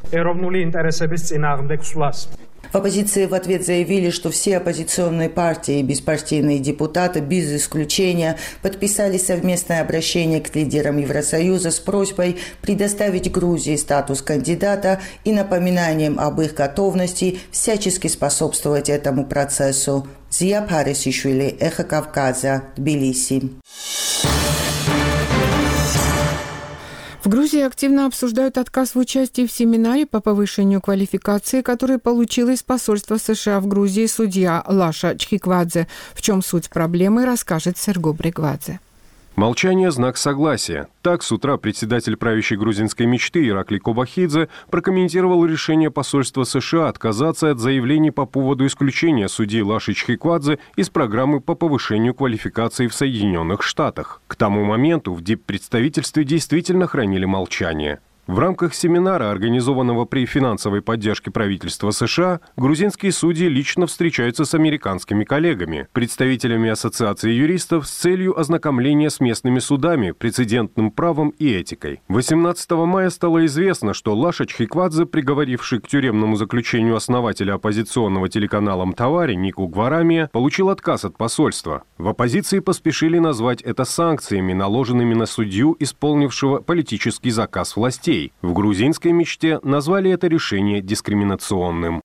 P: В оппозиции в ответ заявили, что все оппозиционные партии и беспартийные депутаты без исключения подписали совместное обращение к лидерам Евросоюза с просьбой предоставить Грузии статус кандидата и напоминанием об их готовности всячески способствовать этому процессу. Зия Парисишвили, Эхо Кавказа, Тбилиси.
A: В Грузии активно обсуждают отказ в участии в семинаре по повышению квалификации, который получил из посольства США в Грузии судья Лаша Чхиквадзе. В чем суть проблемы, расскажет Серго Бригвадзе.
C: Молчание – знак согласия. Так, с утра председатель правящей грузинской мечты Ираклий Кобахидзе прокомментировал решение посольства США отказаться от заявлений по поводу исключения судьи Лаши Чхиквадзе из программы по повышению квалификации в Соединенных Штатах. К тому моменту в диппредставительстве действительно хранили молчание. В рамках семинара, организованного при финансовой поддержке правительства США, грузинские судьи лично встречаются с американскими коллегами, представителями Ассоциации юристов с целью ознакомления с местными судами, прецедентным правом и этикой. 18 мая стало известно, что Лаша Чхиквадзе, приговоривший к тюремному заключению основателя оппозиционного телеканала «Мтавари» Нику Гварамия, получил отказ от посольства. В оппозиции поспешили назвать это санкциями, наложенными на судью, исполнившего политический заказ властей. В грузинской мечте назвали это решение дискриминационным.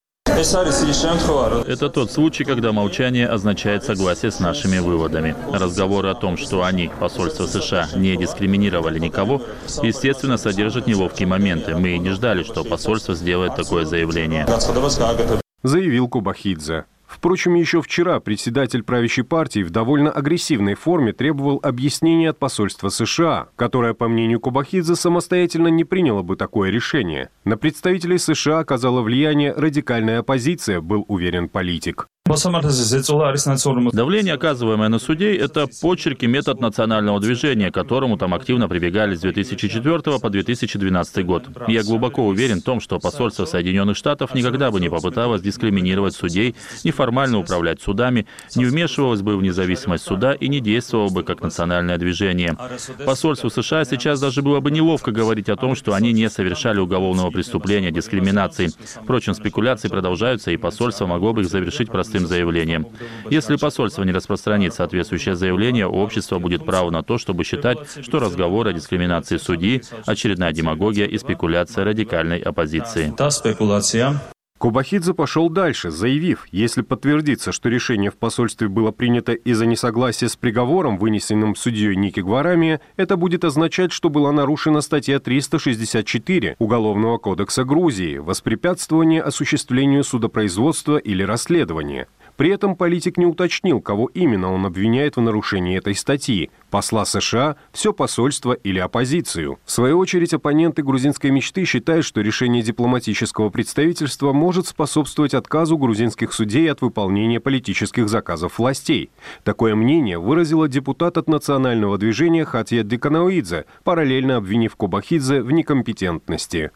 R: Это тот случай, когда молчание означает согласие с нашими выводами. Разговоры о том, что они, посольство США, не дискриминировали никого, естественно, содержат неловкие моменты. Мы и не ждали, что посольство сделает такое заявление.
C: Заявил Кобахидзе. Впрочем, еще вчера председатель правящей партии в довольно агрессивной форме требовал объяснения от посольства США, которое, по мнению Кобахидзе, самостоятельно не приняло бы такое решение. На представителей США оказала влияние радикальная оппозиция, был уверен политик.
R: Давление, оказываемое на судей, это почерк и метод национального движения, к которому там активно прибегали с 2004 по 2012 год. Я глубоко уверен в том, что посольство Соединенных Штатов никогда бы не попыталось дискриминировать судей, неформально управлять судами, не вмешивалось бы в независимость суда и не действовало бы как национальное движение. Посольству США сейчас даже было бы неловко говорить о том, что они не совершали уголовного преступления, дискриминации. Впрочем, спекуляции продолжаются, и посольство могло бы их завершить простым заявлением. Если посольство не распространит соответствующее заявление, общество будет право на то, чтобы считать, что разговоры о дискриминации судьи – очередная демагогия и спекуляция радикальной оппозиции.
C: Кобахидзе пошел дальше, заявив, если подтвердится, что решение в посольстве было принято из-за несогласия с приговором, вынесенным судьей Ники Гварамия, это будет означать, что была нарушена статья 364 Уголовного кодекса Грузии «Воспрепятствование осуществлению судопроизводства или расследования». При этом политик не уточнил, кого именно он обвиняет в нарушении этой статьи – посла США, все посольство или оппозицию. В свою очередь, оппоненты грузинской мечты считают, что решение дипломатического представительства может способствовать отказу грузинских судей от выполнения политических заказов властей. Такое мнение выразила депутат от национального движения Хатья Деканоидзе, параллельно обвинив Кобахидзе в некомпетентности.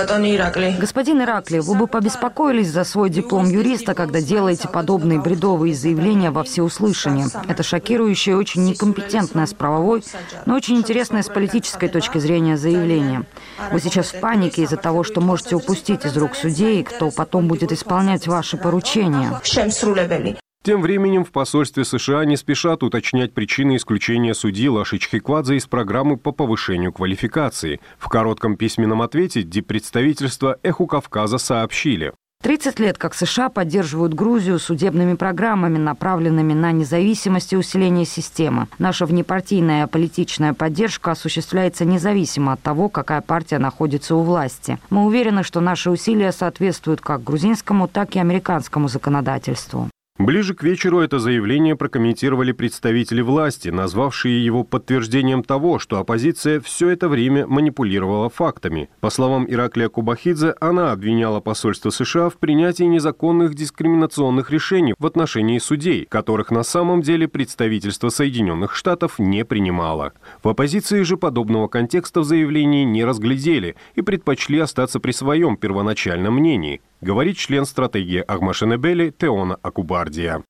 S: Господин Ираклий, вы бы побеспокоились за свой диплом юриста, когда делаете подобные бредовые заявления во всеуслышание. Это шокирующее и очень некомпетентное с правовой, но очень интересное с политической точки зрения заявление. Вы сейчас в панике из-за того, что можете упустить из рук судей, кто потом будет исполнять ваши поручения.
C: Тем временем в посольстве США не спешат уточнять причины исключения судьи Лаши Чхиквадзе из программы по повышению квалификации. В коротком письменном ответе диппредставительства «Эху Кавказа» сообщили.
S: 30 лет как США поддерживают Грузию судебными программами, направленными на независимость и усиление системы. Наша внепартийная политическая поддержка осуществляется независимо от того, какая партия находится у власти. Мы уверены, что наши усилия соответствуют как грузинскому, так и американскому законодательству.
C: Ближе к вечеру это заявление прокомментировали представители власти, назвавшие его подтверждением того, что оппозиция все это время манипулировала фактами. По словам Ираклия Кобахидзе, она обвиняла посольство США в принятии незаконных дискриминационных решений в отношении судей, которых на самом деле представительство Соединенных Штатов не принимало. В оппозиции же подобного контекста в заявлении не разглядели и предпочли остаться при своем первоначальном мнении, говорит член стратегии Агмашенебели Теона Акубардия.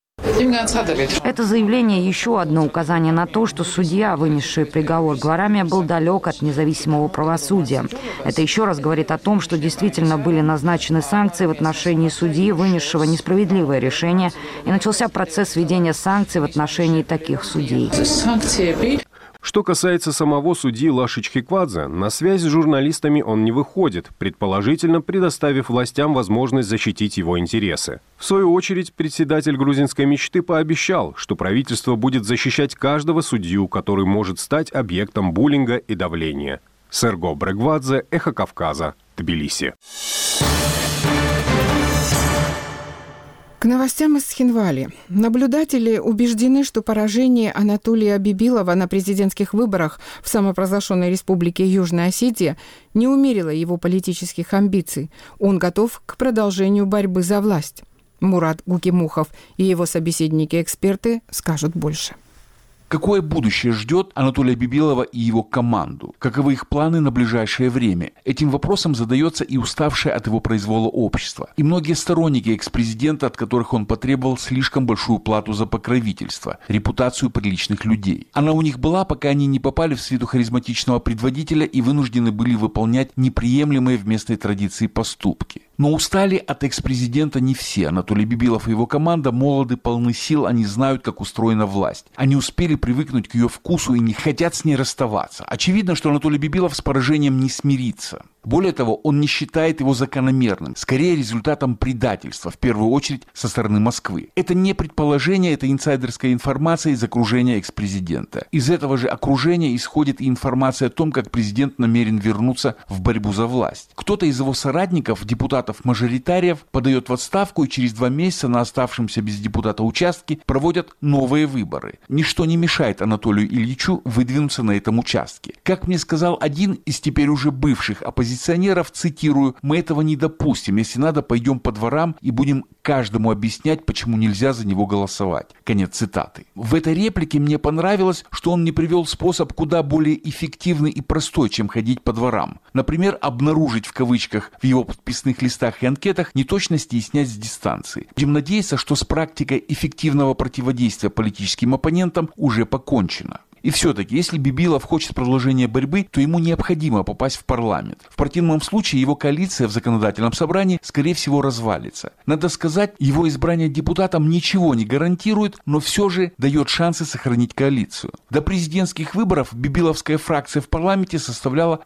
S: Это заявление еще одно указание на то, что судья, вынесший приговор Гварамия, был далек от независимого правосудия. Это еще раз говорит о том, что действительно были назначены санкции в отношении судьи, вынесшего несправедливое решение, и начался процесс введения санкций в отношении таких судей.
C: Что касается самого судьи Лаши Чхиквадзе, на связь с журналистами он не выходит, предположительно предоставив властям возможность защитить его интересы. В свою очередь, председатель грузинской мечты пообещал, что правительство будет защищать каждого судью, который может стать объектом буллинга и давления. Серго Брегвадзе, Эхо Кавказа, Тбилиси.
A: К новостям из Цхинвали. Наблюдатели убеждены, что поражение Анатолия Бибилова на президентских выборах в самопровозглашенной республике Южная Осетия не умерило его политических амбиций. Он готов к продолжению борьбы за власть. Мурат Гукимухов и его собеседники-эксперты скажут больше.
T: Какое будущее ждет Анатолия Бибилова и его команду? Каковы их планы на ближайшее время? Этим вопросом задается и уставшее от его произвола общество. И многие сторонники экс-президента, от которых он потребовал слишком большую плату за покровительство, репутацию приличных людей. Она у них была, пока они не попали в свиту харизматичного предводителя и вынуждены были выполнять неприемлемые в местной традиции поступки. Но устали от экс-президента не все. Анатолий Бибилов и его команда молоды, полны сил, они знают, как устроена власть. Они успели привыкнуть к ее вкусу и не хотят с ней расставаться. Очевидно, что Анатолий Бибилов с поражением не смирится. Более того, он не считает его закономерным, скорее результатом предательства, в первую очередь со стороны Москвы. Это не предположение, это инсайдерская информация из окружения экс-президента. Из этого же окружения исходит и информация о том, как президент намерен вернуться в борьбу за власть. Кто-то из его соратников, депутатов-мажоритариев, подает в отставку и через 2 месяца на оставшемся без депутата участке проводят новые выборы. Ничто не мешает Анатолию Ильичу выдвинуться на этом участке. Как мне сказал один из теперь уже бывших оппозиционеров, цитирую: «Мы этого не допустим. Если надо, пойдем по дворам и будем каждому объяснять, почему нельзя за него голосовать». Конец цитаты. В этой реплике мне понравилось, что он не привел способ куда более эффективный и простой, чем ходить по дворам. Например, обнаружить в кавычках в его подписных листах и анкетах неточности и снять с дистанции. Будем надеяться, что с практикой эффективного противодействия политическим оппонентам уже покончено. И все-таки, если Бибилов хочет продолжения борьбы, то ему необходимо попасть в парламент. В противном случае его коалиция в законодательном собрании, скорее всего, развалится. Надо сказать, его избрание депутатом ничего не гарантирует, но все же дает шансы сохранить коалицию. До президентских выборов бибиловская фракция в парламенте составляла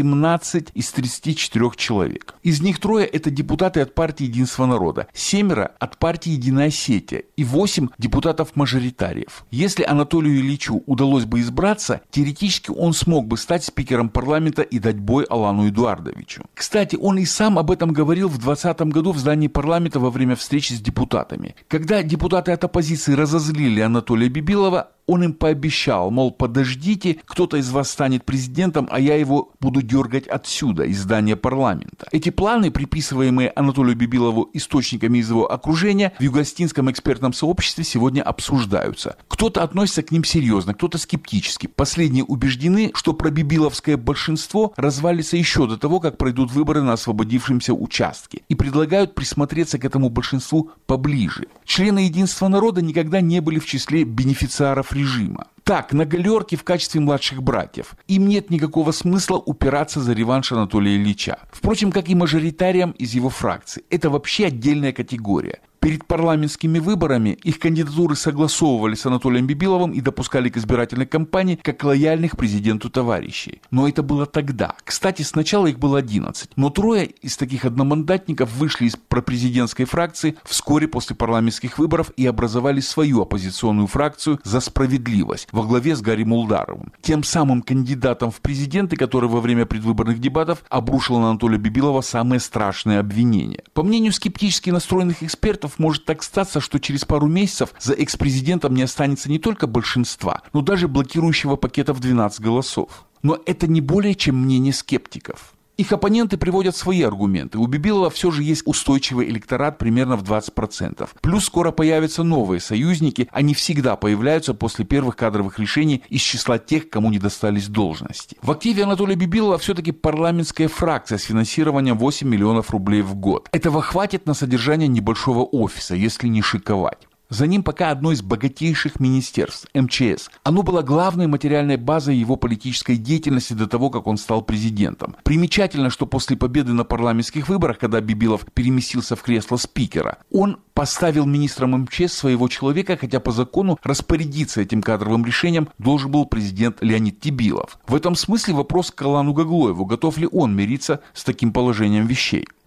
T: 18 из 34 человек. Из них 3 это депутаты от партии «Единство народа», 7 от партии «Единая Осетия» и 8 депутатов-мажоритариев. Если Анатолию Ильичу удалось бы избраться, теоретически он смог бы стать спикером парламента и дать бой Алану Эдуардовичу. Кстати, он и сам об этом говорил в 2020 году в здании парламента во время встречи с депутатами. Когда депутаты от оппозиции разозлили Анатолия Бибилова, он им пообещал, мол, подождите, кто-то из вас станет президентом, а я его буду дергать отсюда, из здания парламента. Эти планы, приписываемые Анатолию Бибилову источниками из его окружения, в югостинском экспертном сообществе сегодня обсуждаются. Кто-то относится к ним серьезно, кто-то скептически. Последние убеждены, что пробибиловское большинство развалится еще до того, как пройдут выборы на освободившемся участке, и предлагают присмотреться к этому большинству поближе. Члены Единства народа никогда не были в числе бенефициаров режима. Так, на галерке в качестве младших братьев. Им нет никакого смысла упираться за реванш Анатолия Ильича. Впрочем, как и мажоритариям из его фракции. Это вообще отдельная категория. Перед парламентскими выборами их кандидатуры согласовывали с Анатолием Бибиловым и допускали к избирательной кампании как лояльных президенту товарищей. Но это было тогда. Кстати, сначала их было 11. Но 3 из таких одномандатников вышли из пропрезидентской фракции вскоре после парламентских выборов и образовали свою оппозиционную фракцию «За справедливость» во главе с Гарри Мулдаровым. Тем самым кандидатом в президенты, который во время предвыборных дебатов обрушил на Анатолия Бибилова самые страшные обвинения. По мнению скептически настроенных экспертов, может так статься, что через пару месяцев за экс-президентом не останется не только большинства, но даже блокирующего пакета в 12 голосов. Но это не более чем мнение скептиков. Их оппоненты приводят свои аргументы. У Бибилова все же есть устойчивый электорат примерно в 20%. Плюс скоро появятся новые союзники. Они всегда появляются после первых кадровых решений из числа тех, кому не достались должности. В активе Анатолия Бибилова все-таки парламентская фракция с финансированием 8 миллионов рублей в год. Этого хватит на содержание небольшого офиса, если не шиковать. За ним пока одно из богатейших министерств – МЧС. Оно было главной материальной базой его политической деятельности до того, как он стал президентом. Примечательно, что после победы на парламентских выборах, когда Бибилов переместился в кресло спикера, он поставил министром МЧС своего человека, хотя по закону распорядиться этим кадровым решением должен был президент Леонид Тебилов. В этом смысле вопрос к Алану Гаглоеву, готов ли он мириться с таким положением вещей.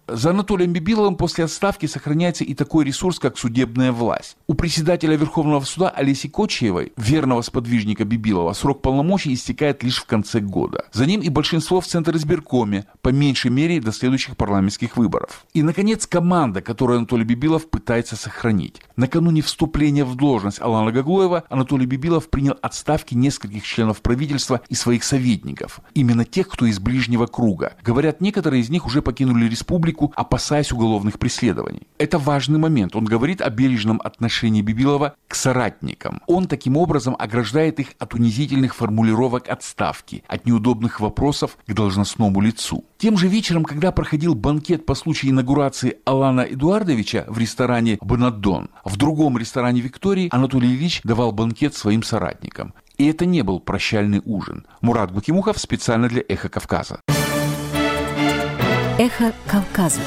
T: За Анатолием Бибиловым после отставки сохраняется и такой ресурс, как судебная власть. У председателя Верховного суда Олеси Кочиевой, верного сподвижника Бибилова, срок полномочий истекает лишь в конце года. За ним и большинство в Центризбиркоме, по меньшей мере до следующих парламентских выборов. И, наконец, команда, которую Анатолий Бибилов пытается сохранить. Накануне вступления в должность Алана Гаглоева Анатолий Бибилов принял отставки нескольких членов правительства и своих советников. Именно тех, кто из ближнего круга. Говорят, некоторые из них уже покинули республику, опасаясь уголовных преследований. Это важный момент. Он говорит о бережном отношении Бибилова к соратникам. Он таким образом ограждает их от унизительных формулировок отставки, от неудобных вопросов к должностному лицу. Тем же вечером, когда проходил банкет по случаю инаугурации Алана Эдуардовича в ресторане «Бонаддон», в другом ресторане «Виктории» Анатолий Ильич давал банкет своим соратникам. И это не был прощальный ужин. Мурат Гукимухов специально для «Эхо Кавказа».
A: «Эхо Кавказа».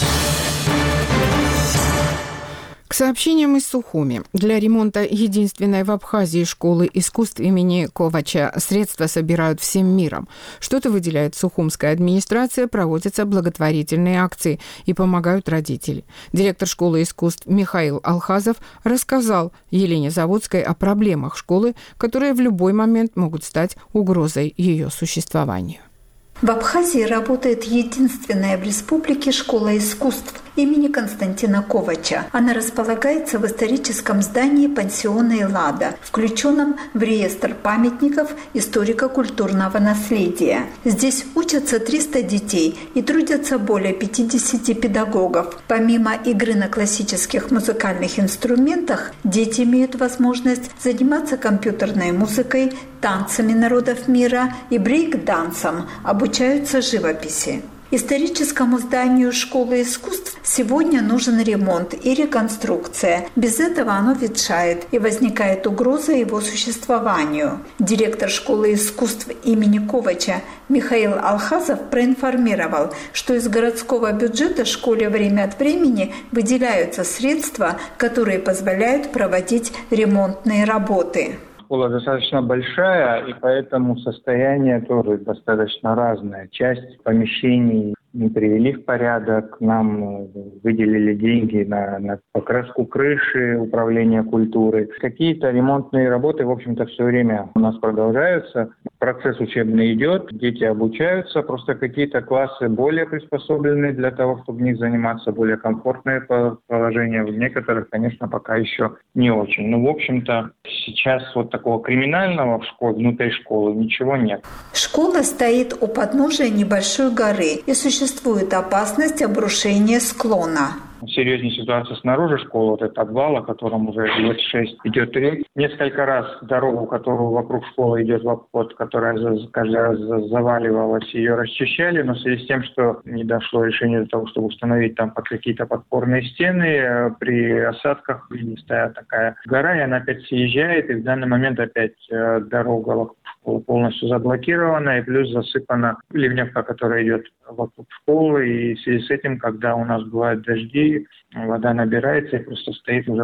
A: К сообщениям из Сухуми. Для ремонта единственной в Абхазии школы искусств имени Ковача средства собирают всем миром. Что-то выделяет сухумская администрация, проводятся благотворительные акции и помогают родители. Директор школы искусств Михаил Алхазов рассказал Елене Заводской о проблемах школы, которые в любой момент могут стать угрозой ее существованию.
U: В Абхазии работает единственная в республике школа искусств имени Константина Ковача. Она располагается в историческом здании пансиона «Эллада», включенном в реестр памятников историко-культурного наследия. Здесь учатся 300 детей и трудятся более 50 педагогов. Помимо игры на классических музыкальных инструментах, дети имеют возможность заниматься компьютерной музыкой, танцами народов мира и брейк-дансом, обучаются живописи. Историческому зданию школы искусств сегодня нужен ремонт и реконструкция. Без этого оно ветшает и возникает угроза его существованию. Директор школы искусств имени Ковача Михаил Алхазов проинформировал, что из городского бюджета школе время от времени выделяются средства, которые позволяют проводить ремонтные работы.
V: Школа достаточно большая, и поэтому состояние тоже достаточно разное. Часть помещений не привели в порядок, нам выделили деньги на покраску крыши, управление культурой. Какие-то ремонтные работы, в общем-то, все время у нас продолжаются. Процесс учебный идет, дети обучаются, просто какие-то классы более приспособлены для того, чтобы в них заниматься, более комфортное положение. В некоторых, конечно, пока еще не очень. Но, в общем-то, сейчас вот такого криминального в школе, внутри школы ничего нет.
U: Школа стоит у подножия небольшой горы, и существует опасность обрушения склона.
V: Серьезнее ситуация снаружи школы, вот этот обвал, о котором уже лет 6 идет речь. Несколько раз дорогу, которую вокруг школы идет в обход, которая каждый раз заваливалась, ее расчищали, но в связи с тем, что не дошло решения до того, чтобы установить там под какие-то подпорные стены, при осадках стоит такая гора, и она опять съезжает, и в данный момент опять дорога вокруг школы полностью заблокирована, и плюс засыпана ливневка, которая идет вокруг школы, и в связи с этим, когда у нас бывают дожди, вода набирается и просто стоит уже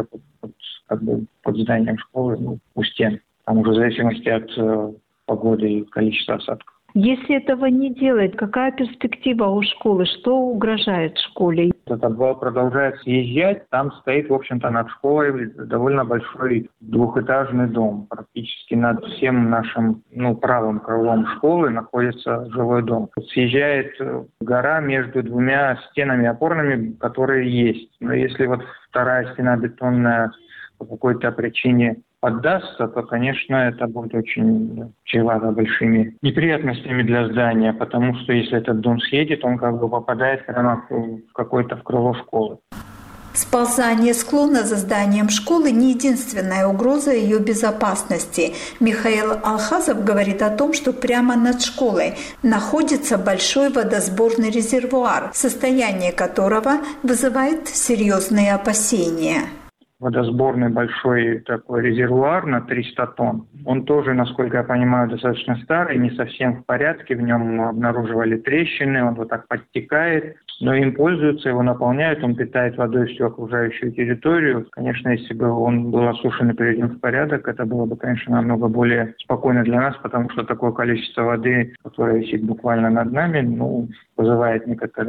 V: под зданием школы, у стен. Там уже в зависимости от погоды и количества осадков.
U: Если этого не делать, какая перспектива у школы? Что угрожает школе?
V: Этот обвал продолжает съезжать. Там стоит, в общем-то, над школой довольно большой двухэтажный дом. Практически над всем нашим правым крылом школы находится жилой дом. Съезжает гора между двумя стенами опорными, которые есть. Но если вот вторая стена бетонная по какой-то причине поддастся, то, конечно, это будет очень чревато большими неприятностями для здания, потому что если этот дом съедет, он как бы попадает прямо в крыло школы.
U: Сползание склона за зданием школы не единственная угроза ее безопасности. Михаил Алхазов говорит о том, что прямо над школой находится большой водосборный резервуар, состояние которого вызывает серьезные опасения.
V: Водосборный большой такой резервуар на 300 тонн. Он тоже, насколько я понимаю, достаточно старый, не совсем в порядке. В нем обнаруживали трещины, он вот так подтекает. Но им пользуются, его наполняют, он питает водой всю окружающую территорию. Конечно, если бы он был осушен и приведен в порядок, это было бы, конечно, намного более спокойно для нас, потому что такое количество воды, которое висит буквально над нами, вызывает некоторые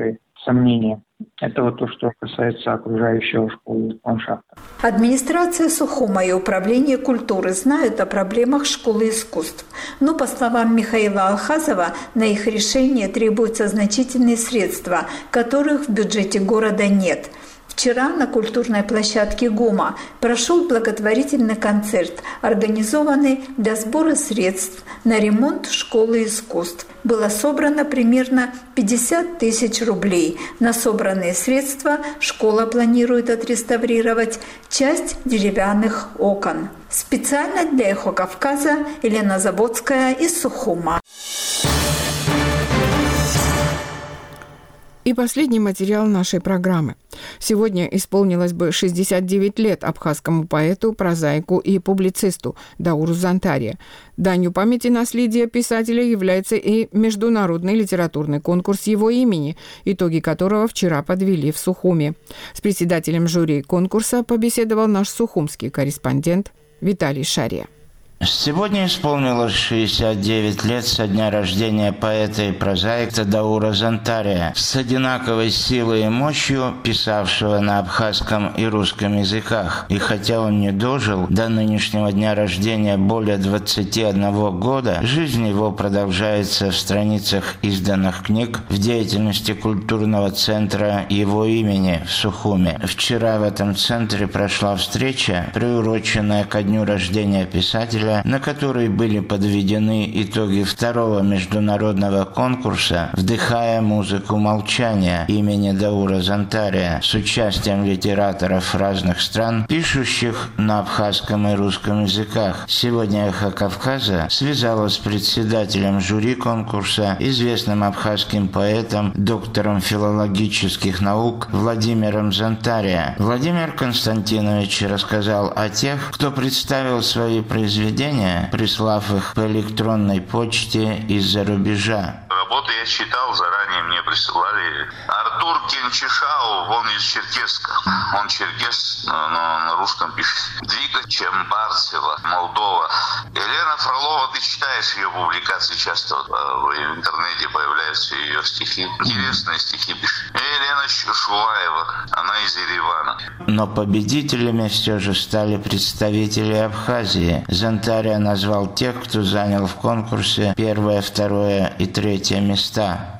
V: сомнения. Это вот то, что касается окружающего школы ландшафта.
U: Администрация Сухума и Управление культуры знают о проблемах школы искусств. Но, по словам Михаила Алхазова, на их решение требуются значительные средства, которых в бюджете города нет. Вчера на культурной площадке ГУМа прошел благотворительный концерт, организованный для сбора средств на ремонт школы искусств. Было собрано примерно 50 тысяч рублей. На собранные средства школа планирует отреставрировать часть деревянных окон. Специально для «Эхо Кавказа» Елена Заводская из Сухума.
A: И последний материал нашей программы. Сегодня исполнилось бы 69 лет абхазскому поэту, прозаику и публицисту Дауру Зантария. Данью памяти наследия писателя является и международный литературный конкурс его имени, итоги которого вчера подвели в Сухуме. С председателем жюри конкурса побеседовал наш сухумский корреспондент Виталий Шария.
D: Сегодня исполнилось 69 лет со дня рождения поэта и прозаика Даура Зантария, с одинаковой силой и мощью писавшего на абхазском и русском языках. И хотя он не дожил до нынешнего дня рождения более 21 года, жизнь его продолжается в страницах изданных книг, в деятельности культурного центра его имени в Сухуме. Вчера в этом центре прошла встреча, приуроченная ко дню рождения писателя, на которой были подведены итоги второго международного конкурса «Вдыхая музыку молчания» имени Даура Зантария с участием литераторов разных стран, пишущих на абхазском и русском языках. Сегодня «Эхо Кавказа» связалась с председателем жюри конкурса, известным абхазским поэтом, доктором филологических наук Владимиром Зантария. Владимир Константинович рассказал о тех, кто представил свои произведения, прислав их по электронной почте из-за рубежа.
F: Работу я читал, заранее мне присылали. Артур Кенчишау, он из Черкесска. Он черкес, но на русском пишет. Двига Чембарцева, Молдова. Елена Фролова, ты читаешь ее публикации часто, в интернете появляются ее стихи. Интересные стихи пишет. И Елена Шуваева, она из Еревана.
D: Но победителями все же стали представители Абхазии. Зантария назвал тех, кто занял в конкурсе 1, 2 и 3 места.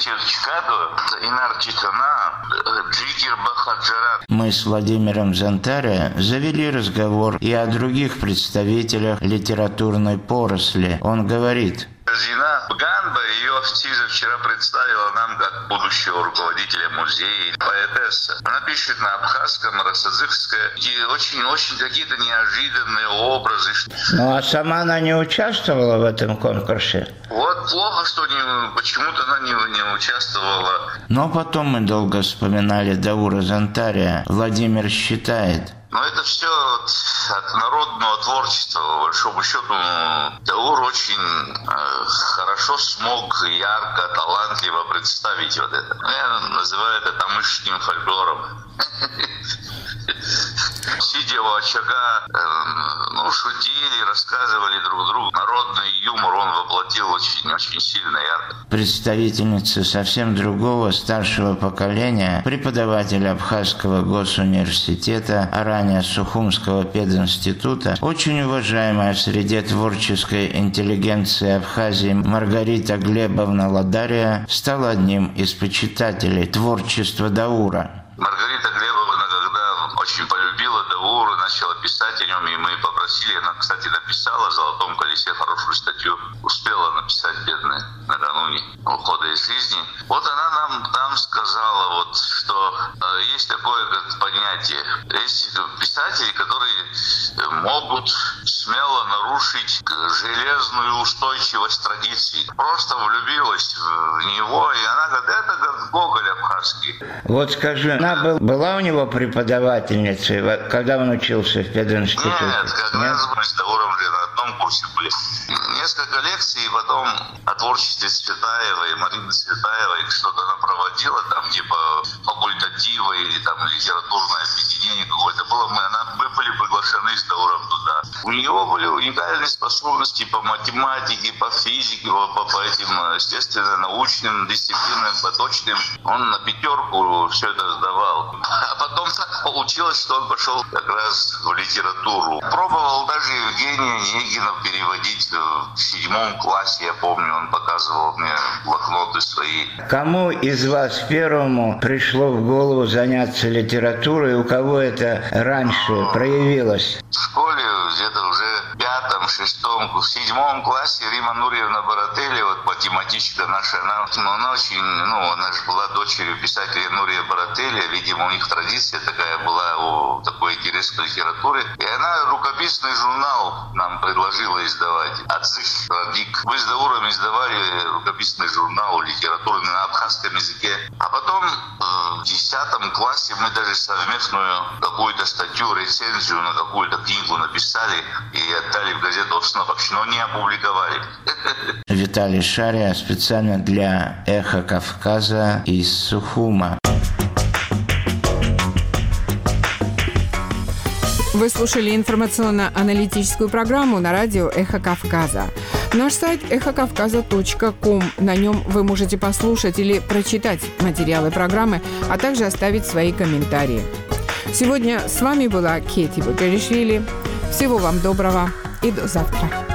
D: Мы с Владимиром Зантария завели разговор и о других представителях литературной поросли. Он говорит:
F: Зина Ганба, ее Афтиза вчера представила нам как будущего руководителя музея, поэтесса. Она пишет на абхазском, рассадзыкское, и очень какие-то неожиданные образы.
D: Ну а сама она не участвовала в этом конкурсе?
F: Вот плохо, что почему-то она не участвовала.
D: Но потом мы долго вспоминали Даура Зантария. Владимир считает:
F: но это все от народного творчества, по большому счету. Даур очень хорошо смог, ярко, талантливо представить вот это. Я называю это тамышским фольклором. Сидя у очага, шутили, рассказывали друг другу. Народный юмор он воплотил очень сильно, ярко.
D: Представительница совсем другого, старшего поколения, преподаватель Абхазского госуниверситета, а ранее Сухумского пединститута, очень уважаемая в среде творческой интеллигенции Абхазии Маргарита Глебовна Ладария, стала одним из почитателей творчества Даура.
F: Маргарита Глебовна, когда очень полюбила Даура, начала писать о нем, и мы попросили, она, кстати, написала в «Золотом колесе» хорошую статью, успела написать, бедная, накануне ухода из жизни. Вот она нам там сказала, что есть такое понятие, есть писатели, которые могут смело нарушить железную устойчивость традиций. Просто влюбилась в него, и она говорит, это как Гоголь абхазский.
D: Вот скажи, она была у него преподавательницей, когда он учился в пединституте?
F: Нет, как раз мы с Дауром на одном курсе были. Несколько лекций, и потом о творчестве творчестве Цветаевой, Марины Цветаевой, что-то она проводила, там типа факультатива или там литературное объединение какое-то было, мы были приглашены с Дауром туда. У него были уникальные способности по математике, по физике, по этим, естественно, научным дисциплинам, поточным. Он на 5 все это сдавал. А потом так получилось, что он пошел как раз в литературу. Пробовал даже Евгения Онегина переводить в 7 классе, я помню, он показывал мне блокноты свои.
D: Кому из вас первому пришло в голову заняться литературой, у кого это раньше проявилось?
F: В школе где-то уже в 5-м, 6-м, в 7 классе Рима Нурьевна Барателли, вот математичка наша, она очень, она же была дочерью писателя Нурия Барателли, видимо, у них традиция такая была, такой интерес к литературе, и она рукописный журнал нам предложила издавать. Отцых Радик. Мы с Дауром издавали рукописный журнал литературный на абхазском языке. А потом в 10 классе мы даже совместную какую-то статью, рецензию на какую-то книгу написали и отдали в газету «Обстановочь», но не опубликовали.
D: Виталий Шария специально для «Эхо Кавказа» из Сухума.
A: Вы слушали информационно-аналитическую программу на радио «Эхо Кавказа». Наш сайт эхокавказа.ком. На нем вы можете послушать или прочитать материалы программы, а также оставить свои комментарии. Сегодня с вами была Кети Бакаришвили. Всего вам доброго и до завтра.